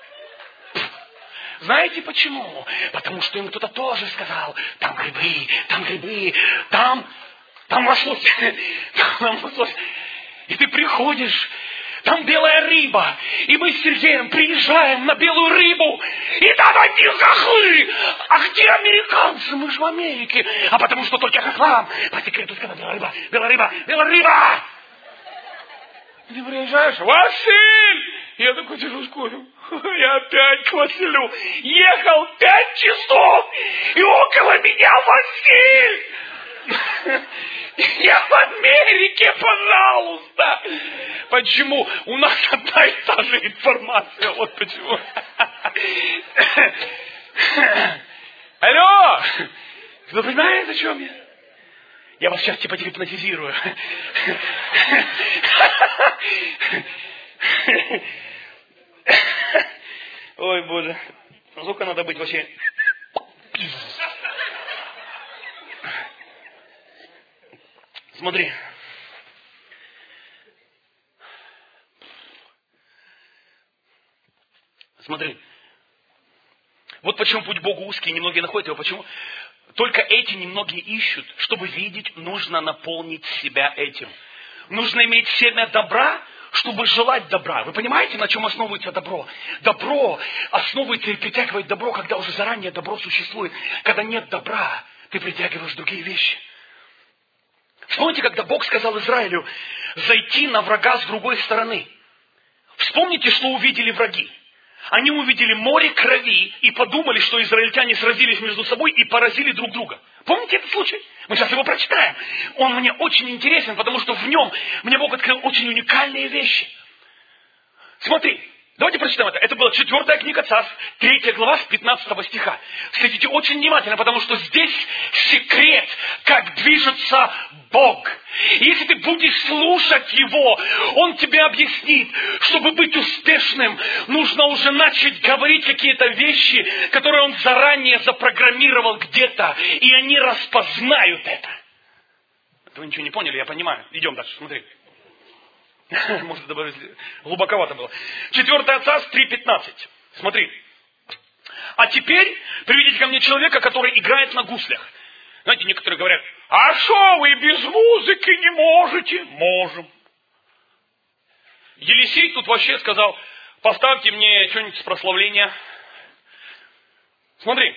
Знаете почему? Потому что им кто-то тоже сказал, там грибы, там грибы, там, там лосось, там лосось. И ты приходишь, там белая рыба, и мы с Сергеем приезжаем на белую рыбу, и там одни хохлы. А где американцы? Мы же в Америке. А потому что только хохлам по секрету сказали, белая рыба, белая рыба, белая рыба. И ты приезжаешь, Василь! Я такой сижу с кофе. Я опять к Василю. Ехал пять часов, и около меня Василь! Я в Америке, пожалуйста! Почему? У нас одна и та же информация. Вот почему. Алло! Кто понимает, о чем я? Я вас сейчас типа гипнотизирую. Ой, Боже. Сколько надо быть вообще? Смотри. Смотри. Вот почему путь к Богу узкий, немногие находят его. Почему? Только эти немногие ищут. Чтобы видеть, нужно наполнить себя этим. Нужно иметь семя добра, чтобы желать добра. Вы понимаете, на чем основывается добро? Добро основывается и притягивает добро, когда уже заранее добро существует. Когда нет добра, ты притягиваешь другие вещи. Вспомните, когда Бог сказал Израилю зайти на врага с другой стороны. Вспомните, что увидели враги. Они увидели море крови и подумали, что израильтяне сразились между собой и поразили друг друга. Помните этот случай? Мы сейчас его прочитаем. Он мне очень интересен, потому что в нем мне Бог открыл очень уникальные вещи. Смотри, давайте прочитаем это. Это была четвертая книга Царств, третья глава с пятнадцатого стиха. Следите очень внимательно, потому что здесь секрет, как движется Бог. И если ты будешь слушать Его, Он тебе объяснит, чтобы быть успешным, нужно уже начать говорить какие-то вещи, которые Он заранее запрограммировал где-то, и они распознают это. Вы ничего не поняли, я понимаю. Идем дальше, смотри. Может, добавить, глубоковато было. четвертое Царств три пятнадцать. Смотри. А теперь приведите ко мне человека, который играет на гуслях. Знаете, некоторые говорят, а что вы без музыки не можете? Можем. Елисей тут вообще сказал, поставьте мне что-нибудь с прославления. Смотри.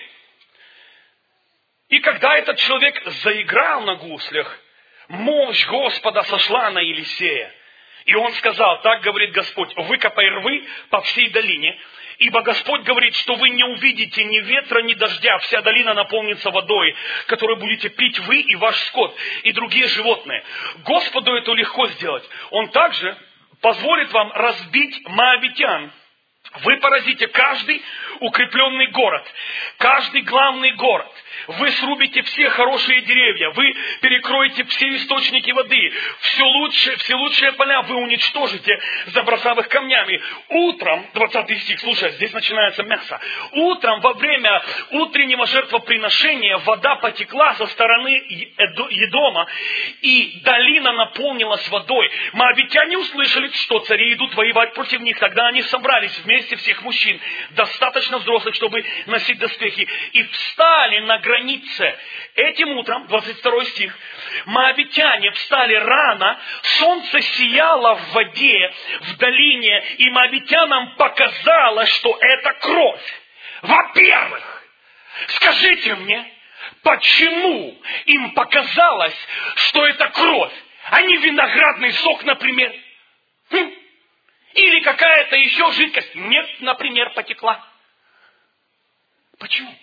И когда этот человек заиграл на гуслях, мощь Господа сошла на Елисея. И он сказал, так говорит Господь, выкопай рвы по всей долине, ибо Господь говорит, что вы не увидите ни ветра, ни дождя, вся долина наполнится водой, которую будете пить вы и ваш скот, и другие животные. Господу это легко сделать. Он также позволит вам разбить моавитян. Вы поразите каждый укрепленный город, каждый главный город. Вы срубите все хорошие деревья, вы перекроете все источники воды, все лучшие, все лучшие поля вы уничтожите, забросав их камнями. Утром, двадцатый стих, слушай, здесь начинается мясо. Утром во время утреннего жертвоприношения вода потекла со стороны Едома, и долина наполнилась водой. Моавитяне услышали, что цари идут воевать против них, тогда они собрались вместе всех мужчин, достаточно взрослых, чтобы носить доспехи, и встали на границе. Этим утром, двадцать второй стих, моавитяне встали рано, солнце сияло в воде, в долине, и моавитянам показалось, что это кровь. Во-первых, скажите мне, почему им показалось, что это кровь, а не виноградный сок, например? Хм? Или какая-то еще жидкость, нефть, например, потекла. Почему?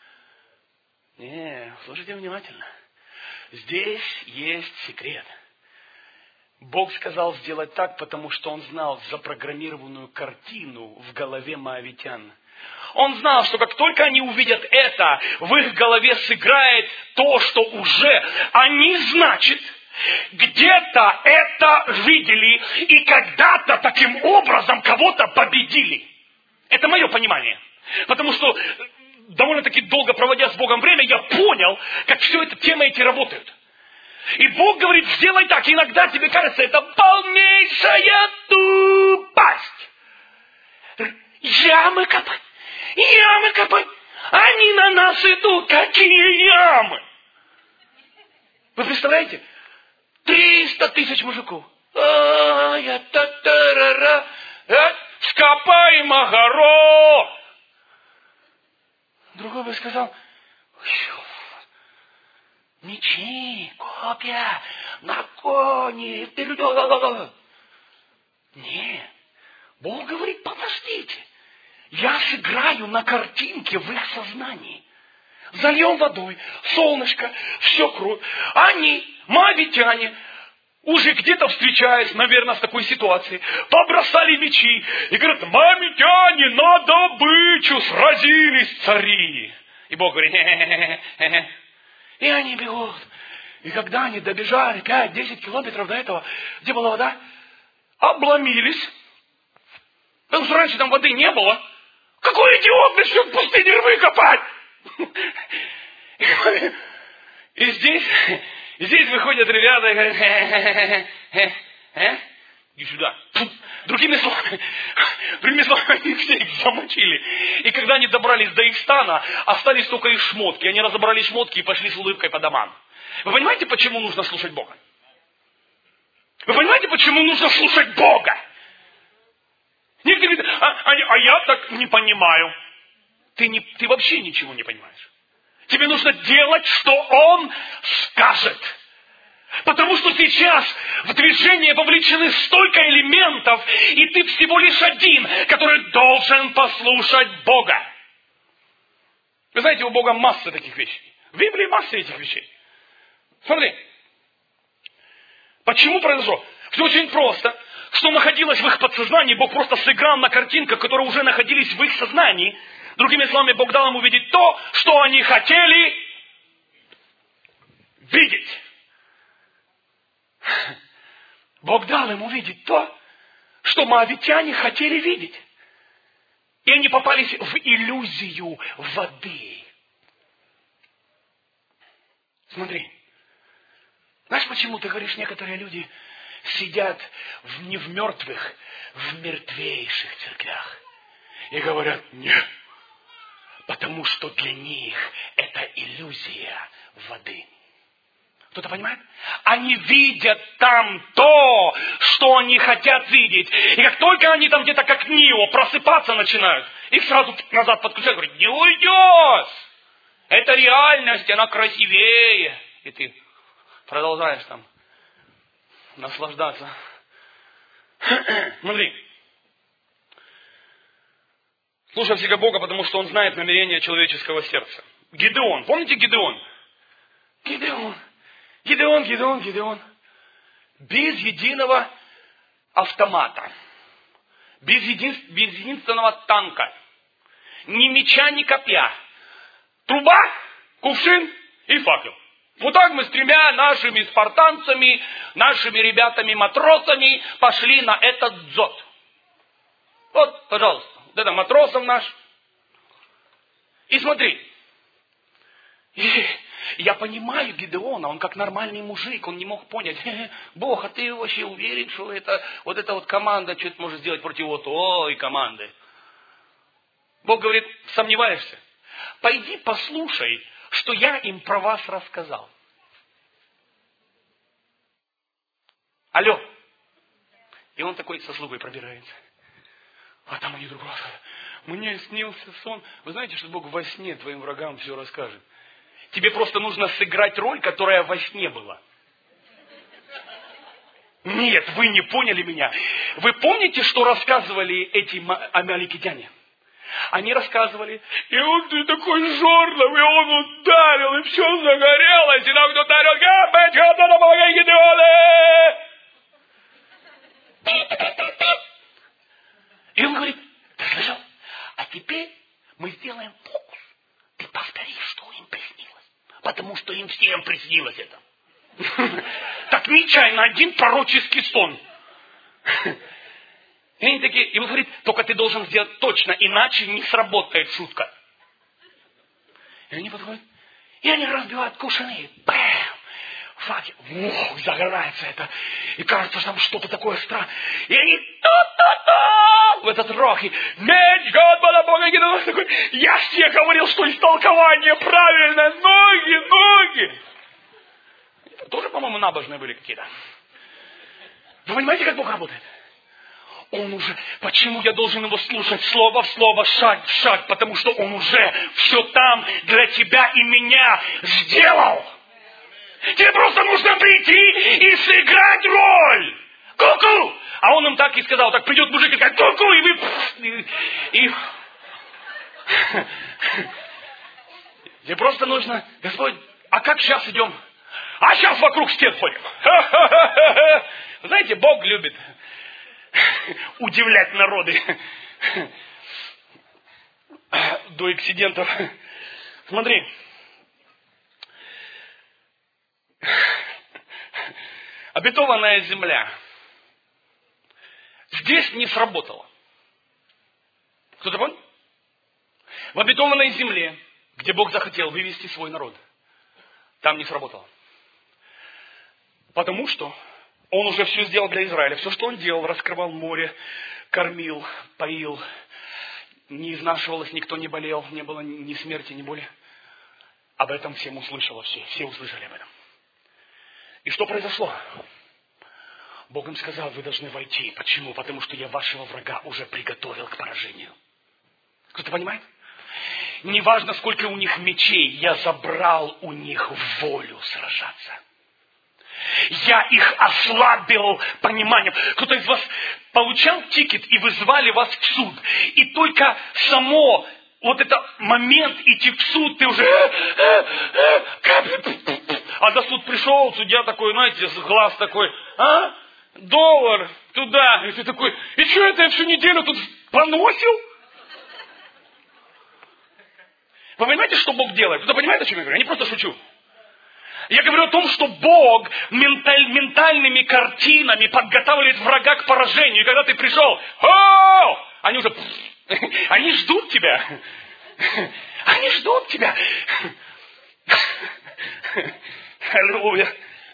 Не, слушайте внимательно. Здесь есть секрет. Бог сказал сделать так, потому что Он знал запрограммированную картину в голове моавитян. Он знал, что как только они увидят это, в их голове сыграет то, что уже они, значит, где-то это видели и когда-то таким образом кого-то победили. Это мое понимание. Потому что довольно-таки долго проводя с Богом время, я понял, как все это темы эти работают. И Бог говорит, сделай так. Иногда тебе кажется, это полнейшая тупость. Ямы копать, ямы копать. Они на нас идут. Какие ямы? Вы представляете? Триста тысяч мужиков. Скопаем огород. Другой бы сказал, мечи, копья, на кони, вперед. Нет. Бог говорит, подождите. Я сыграю на картинке в их сознании. Зальем водой, солнышко, все кровь. Они, моавитяне, уже где-то встречаясь, наверное, с такой ситуацией, побросали мечи и говорят, моавитяне на добычу сразились цари. И Бог говорит, хе-хе-хе-хе. И они бегут. И когда они добежали пять-десять километров до этого, где была вода, обломились. Потому что раньше там воды не было. Какой идиот начнет в пустыне рвы копать? И здесь, и здесь выходят ребята и говорят, хе-хе-хе-хе, иди сюда. Другими словами, другими словами, они все их замочили. И когда они добрались до их стана, остались только их шмотки. Они разобрали шмотки и пошли с улыбкой по домам. Вы понимаете, почему нужно слушать Бога? Вы понимаете, почему нужно слушать Бога? Некоторые говорят, а, а, а я так не понимаю. Ты, не, ты вообще ничего не понимаешь. Тебе нужно делать, что Он скажет. Потому что сейчас в движение вовлечены столько элементов, и ты всего лишь один, который должен послушать Бога. Вы знаете, у Бога масса таких вещей. В Библии масса этих вещей. Смотри. Почему произошло? Все очень просто. что находилось в их подсознании, Бог просто сыграл на картинках, которые уже находились в их сознании. Другими словами, Бог дал им увидеть то, что они хотели видеть. Бог дал им увидеть то, что моавитяне хотели видеть. И они попались в иллюзию воды. Смотри. Знаешь, почему ты говоришь, некоторые люди сидят в, не в мертвых, в мертвейших церквях. И говорят, нет. Потому что для них это иллюзия воды. Кто-то понимает? Они видят там то, что они хотят видеть. И как только они там где-то как Нио просыпаться начинают, их сразу назад подключают, говорят, не уйдешь. Это реальность, она красивее. И ты продолжаешь там наслаждаться. Смотри. Слушай всегда Бога, потому что Он знает намерения человеческого сердца. Гидеон. Помните Гидеон? Гидеон. Гидеон, Гидеон, Гидеон. Без единого автомата. Без, един, без единственного танка. Ни меча, ни копья. Труба, кувшин и факел. Вот так мы с тремя нашими спартанцами, нашими ребятами-матросами пошли на этот дзот. Вот, пожалуйста, вот это матросом наш. И смотри. И я понимаю Гидеона, он как нормальный мужик, он не мог понять, Бог, а ты вообще уверен, что это, вот эта вот команда что-то может сделать против вот той команды? Бог говорит, сомневаешься? Пойди послушай, что я им про вас рассказал. Алло. И он такой со слугой пробирается. А там они друг другу. Мне снился сон. Вы знаете, что Бог во сне твоим врагам все расскажет? Тебе просто нужно сыграть роль, которая во сне была. Нет, вы не поняли меня. Вы помните, что рассказывали эти амаликитяне? Они рассказывали, и он ты такой жорный, и он ударил, и все загорелось, и нам кто-то орет, «Господь, Господи, помогай, Гидеоне!» И он говорит, ты слышал? А теперь мы сделаем фокус. Ты повтори, что им приснилось. Потому что им всем приснилось это. Так нечаянно один пророческий сон. И они такие, и он говорит, только ты должен сделать точно, иначе не сработает шутка. И они подходят, и они разбивают кувшины. Бэм! Факел. Ух, загорается это. И кажется, что там что-то такое странное. И они ту-ту-ту! В этот рог. И меч Господа Бога Гидеона такой, я ж тебе говорил, что истолкование правильное. Ноги, ноги. Тоже, по-моему, набожные были какие-то. Вы понимаете, как Бог работает? Он уже, почему я должен его слушать слово в слово, шаг в шаг? Потому что он уже все там для тебя и меня сделал. Тебе просто нужно прийти и сыграть роль. Ку-ку! А он им так и сказал, так придет мужик и скажет, ку-ку, и вы... И... и... Тебе просто нужно, Господь, а как сейчас идем? А сейчас вокруг стен ходим. Знаете, Бог любит удивлять народы до эксцидентов. Смотри. Обетованная земля. Здесь не сработало. Кто-то понял? В обетованной земле, где Бог захотел вывести свой народ, там не сработало. Потому что Он уже все сделал для Израиля. Все, что Он делал, раскрывал море, кормил, поил. Не изнашивалось, никто не болел, не было ни смерти, ни боли. Об этом всем услышало все. Все услышали об этом. И что произошло? Бог им сказал, вы должны войти. Почему? Потому что я вашего врага уже приготовил к поражению. Кто-то понимает? Неважно, сколько у них мечей, я забрал у них волю сражаться. Я их ослабил пониманием. Кто-то из вас получал тикет и вызвали вас в суд. И только само вот этот момент идти в суд, ты уже... А до суд пришел, судья такой, знаете, с глаз такой, а? Доллар, туда. И ты такой, и что это я всю неделю тут поносил? Вы понимаете, что Бог делает? Кто понимает, о чем я говорю? Я не просто шучу. Я говорю о том, что Бог менталь, ментальными картинами подготавливает врага к поражению. И когда ты пришел, о, они уже, они ждут тебя. Они ждут тебя. Аллилуйя.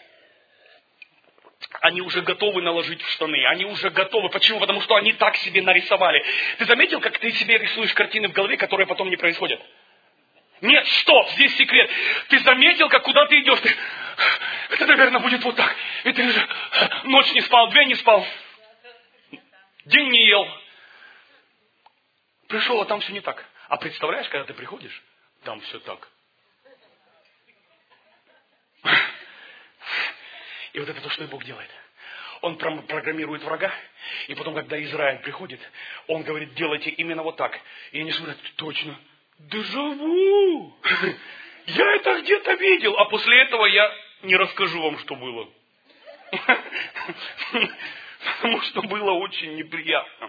Они уже готовы наложить в штаны. Они уже готовы. Почему? Потому что они так себе нарисовали. Ты заметил, как ты себе рисуешь картины в голове, которые потом не происходят? Нет, стоп, здесь секрет. Ты заметил, как куда ты идешь? Ты, это, наверное, будет вот так. И ты уже ночь не спал, две не спал. День не ел. Пришел, а там все не так. А представляешь, когда ты приходишь, там все так. И вот это то, что и Бог делает. Он программирует врага, и потом, когда Израиль приходит, он говорит, делайте именно вот так. И они смотрят, точно, дежавю. Я это где-то видел, а после этого я не расскажу вам, что было. Потому что было очень неприятно.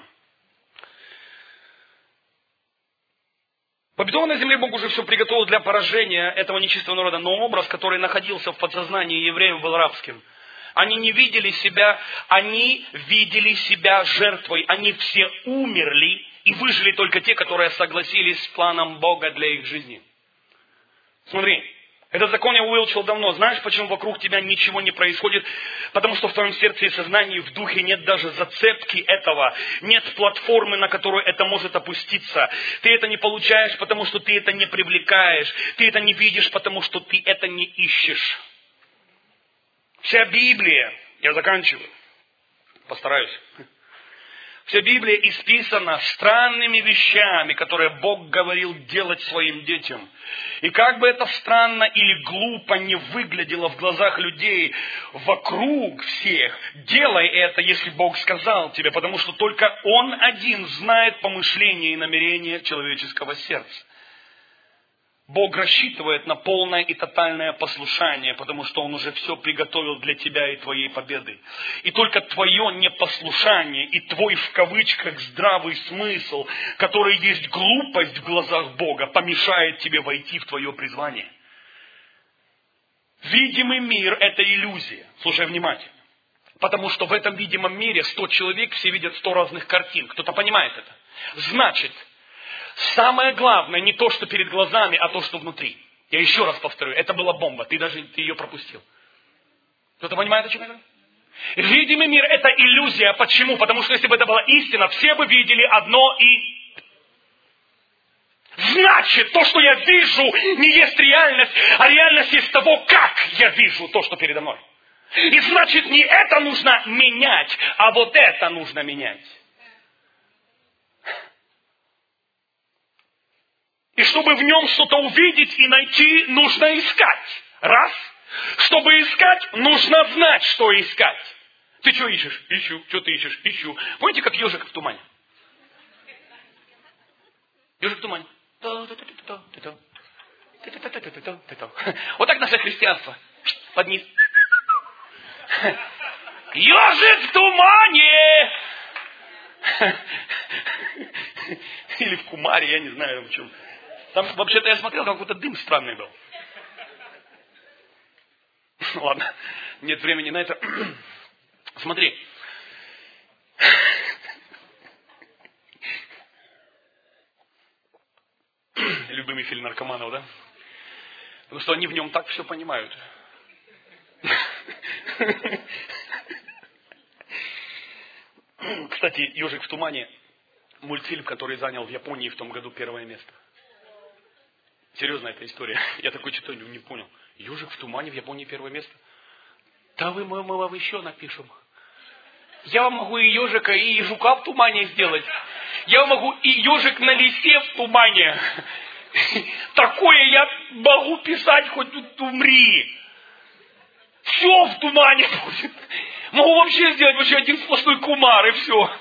По обетованной земле Бог уже все приготовил для поражения этого нечистого народа, но образ, который находился в подсознании евреев, был рабским. Они не видели себя, они видели себя жертвой. Они все умерли, и выжили только те, которые согласились с планом Бога для их жизни. Смотри, этот закон я выучил давно. Знаешь, почему вокруг тебя ничего не происходит? Потому что в твоем сердце и сознании, в духе нет даже зацепки этого. Нет платформы, на которую это может опуститься. Ты это не получаешь, потому что ты это не привлекаешь. Ты это не видишь, потому что ты это не ищешь. Вся Библия, я заканчиваю, постараюсь. Вся Библия исписана странными вещами, которые Бог говорил делать своим детям. И как бы это странно или глупо не выглядело в глазах людей вокруг всех, делай это, если Бог сказал тебе, потому что только Он один знает помышления и намерения человеческого сердца. Бог рассчитывает на полное и тотальное послушание, потому что Он уже все приготовил для тебя и твоей победы. И только твое непослушание и твой в кавычках здравый смысл, который есть глупость в глазах Бога, помешает тебе войти в твое призвание. Видимый мир – это иллюзия. Слушай внимательно. Потому что в этом видимом мире сто человек, все видят сто разных картин. Кто-то понимает это? Значит, самое главное не то, что перед глазами, а то, что внутри. Я еще раз повторю, это была бомба, ты даже ты ее пропустил. Кто-то понимает, о чем я говорю? Видимый мир – это иллюзия. Почему? Потому что если бы это была истина, все бы видели одно и... Значит, то, что я вижу, не есть реальность, а реальность есть того, как я вижу то, что передо мной. И значит, не это нужно менять, а вот это нужно менять. И чтобы в нем что-то увидеть и найти, нужно искать. Раз. Чтобы искать, нужно знать, что искать. Ты что ищешь? Ищу. Что ты ищешь? Ищу. Помните, как ежик в тумане? Ежик в тумане. Вот так наше христианство. Под низ. Ежик в тумане! Или в кумаре, я не знаю в чем. Там вообще-то я смотрел, какой-то дым странный был. Ладно, нет времени на это. Смотри. Любимый фильм наркоманов, да? Потому что они в нем так все понимают. Кстати, «Ежик в тумане» – мультфильм, который занял в Японии в том году первое место. Серьезная эта история. Я такой читаю, не понял. «Ежик в тумане» в Японии первое место? Да вы, мы, мы вам еще напишем. Я вам могу и ежика, и жука в тумане сделать. Я вам могу и ежик на лисе в тумане. Такое я могу писать, хоть тут умри. Все в тумане будет. Могу вообще сделать вообще один сплошной кумар, и все.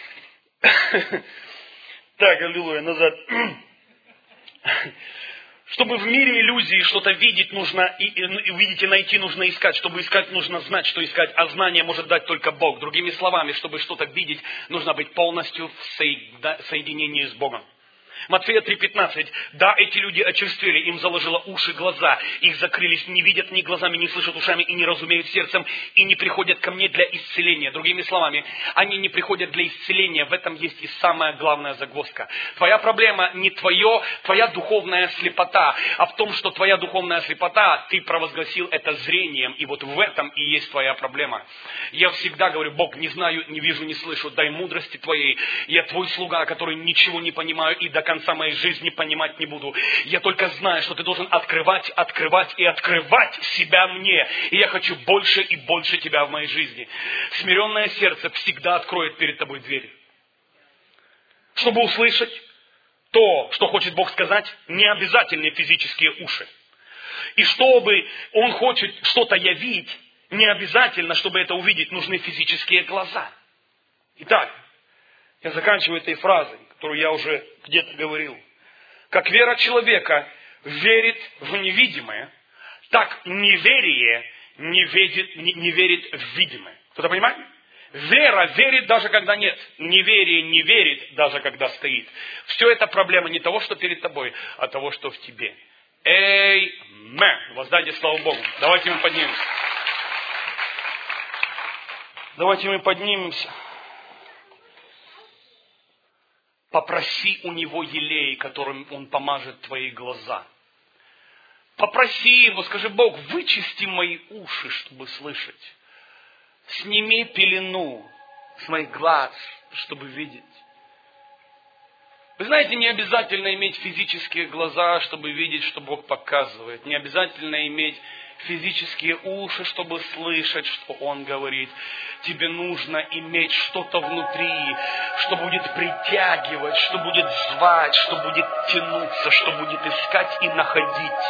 Так, аллилуйя, назад. Чтобы в мире иллюзии что-то видеть нужно, и, и, увидеть и найти нужно искать. Чтобы искать, нужно знать, что искать. А знание может дать только Бог. Другими словами, чтобы что-то видеть, нужно быть полностью в соединении с Богом. Матфея три пятнадцать. Да, эти люди очерствели, им заложило уши, глаза. Их закрылись, не видят ни глазами, не слышат ушами, и не разумеют сердцем, и не приходят ко мне для исцеления. Другими словами, они не приходят для исцеления. В этом есть и самая главная загвоздка. Твоя проблема не твое, твоя духовная слепота, а в том, что твоя духовная слепота, ты провозгласил это зрением, и вот в этом и есть твоя проблема. Я всегда говорю: Бог, не знаю, не вижу, не слышу, дай мудрости твоей. Я твой слуга, который ничего не понимаю и до конца конца моей жизни понимать не буду. Я только знаю, что ты должен открывать, открывать и открывать себя мне. И я хочу больше и больше тебя в моей жизни. Смиренное сердце всегда откроет перед тобой двери. Чтобы услышать то, что хочет Бог сказать, не обязательны физические уши. И чтобы Он хочет что-то явить, не обязательно, чтобы это увидеть, нужны физические глаза. Итак, я заканчиваю этой фразой, которую я уже где-то говорил. Как вера человека верит в невидимое, так неверие не верит, не, не верит в видимое. Кто-то понимает? Вера верит даже когда нет. Неверие не верит даже когда стоит. Все это проблема не того, что перед тобой, а того, что в тебе. Эймен. Воздайте славу Богу. Давайте мы поднимемся. Давайте мы поднимемся. Попроси у Него елей, которым Он помажет твои глаза. Попроси Его, скажи: Бог, вычисти мои уши, чтобы слышать. Сними пелену с моих глаз, чтобы видеть. Вы знаете, не обязательно иметь физические глаза, чтобы видеть, что Бог показывает. Не обязательно иметь физические уши, чтобы слышать, что Он говорит. Тебе нужно иметь что-то внутри, что будет притягивать, что будет звать, что будет тянуться, что будет искать и находить.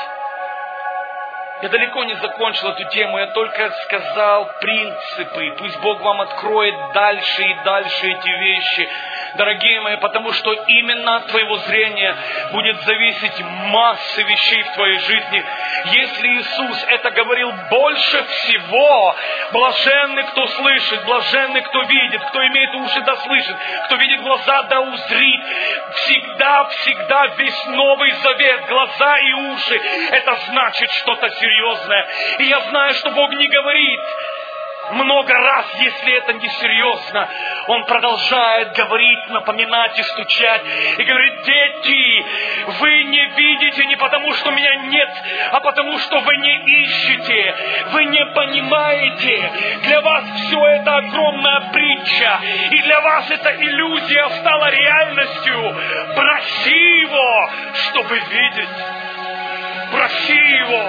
Я далеко не закончил эту тему, я только сказал принципы. Пусть Бог вам откроет дальше и дальше эти вещи, дорогие мои, потому что именно от твоего зрения будет зависеть масса вещей в твоей жизни. Если Иисус это говорил больше всего, блаженны, кто слышит, блаженны, кто видит, кто имеет уши да слышит, кто видит глаза да узрит. Всегда, всегда весь Новый Завет, глаза и уши, это значит что-то серьезное. И я знаю, что Бог не говорит много раз, если это несерьезно. Он продолжает говорить, напоминать и стучать. И говорит: дети, вы не видите не потому, что меня нет, а потому, что вы не ищете. Вы не понимаете. Для вас все это огромная притча. И для вас эта иллюзия стала реальностью. Проси Его, чтобы видеть. Проси Его.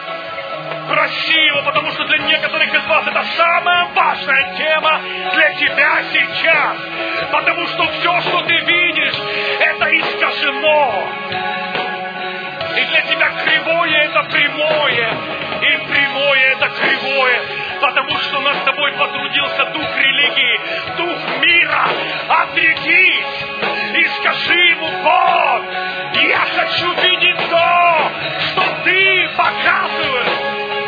Проси Его, потому что для некоторых из вас это самая важная тема для тебя сейчас. Потому что все, что ты видишь, это искажено. И для тебя кривое это прямое, и прямое это кривое. Потому что над тобой потрудился дух религии, дух мира. Отрекись и скажи ему: Бог, я хочу видеть то, что ты показываешь.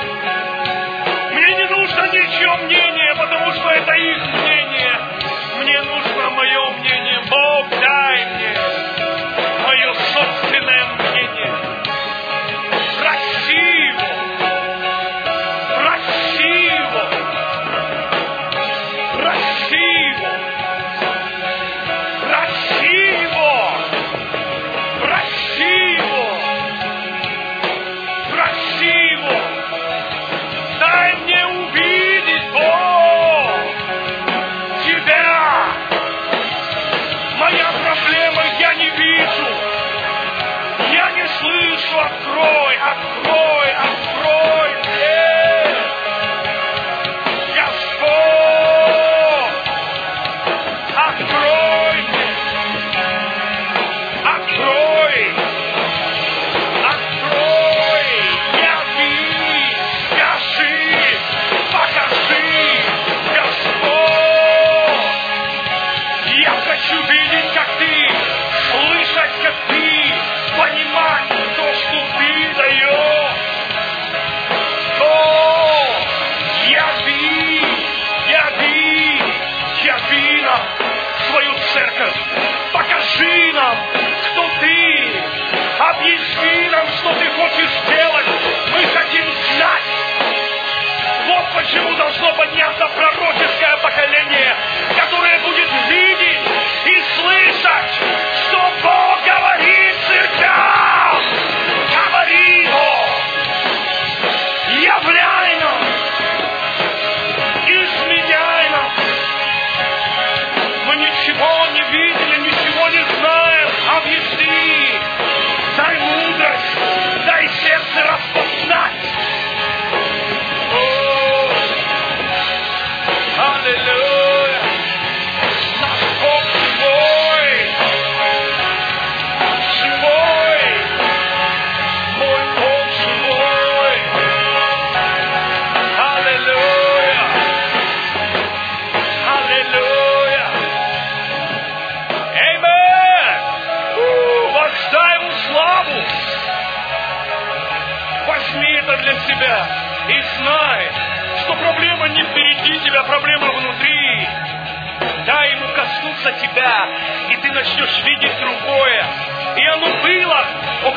Мне не нужно ничье мнение, потому что это их мнение. Мне нужно мое мнение. Бог, дай мне мое собственное мнение. Проси Его. Проси Его. Проси Его. Проси Его. Проси Его. Проси Его. Дай мне увидеть, Бог, Тебя. Моя проблема, я не вижу. Я не слышу. Открой, открой, открой мне. Господь, открой мне. Открой. Открой. Яви. Скажи. Покажи. Господь. Я хочу видеть, как Ты, слышать, как Ты, понимать то, что Ты Изви нам, что Ты хочешь сделать. Мы хотим знать. Вот почему должно подняться пророческое поколение, которое будет видеть и слышать, что Бог говорит церквям. Говори, Бог. Являй нам. Изменяй нам. Мы ничего не видели, ничего не знаем. Объясни. Дай мудрость. Дай сердце распознать. Аллилуйя! Наш Бог живой! Живой! Мой Бог живой! Аллилуйя! Аллилуйя! Аминь! Воздай ему славу! Возьми это для себя и знай, что проблема не впереди тебя, проблема внутри. Дай ему коснуться тебя, и ты начнешь видеть другое. И оно было у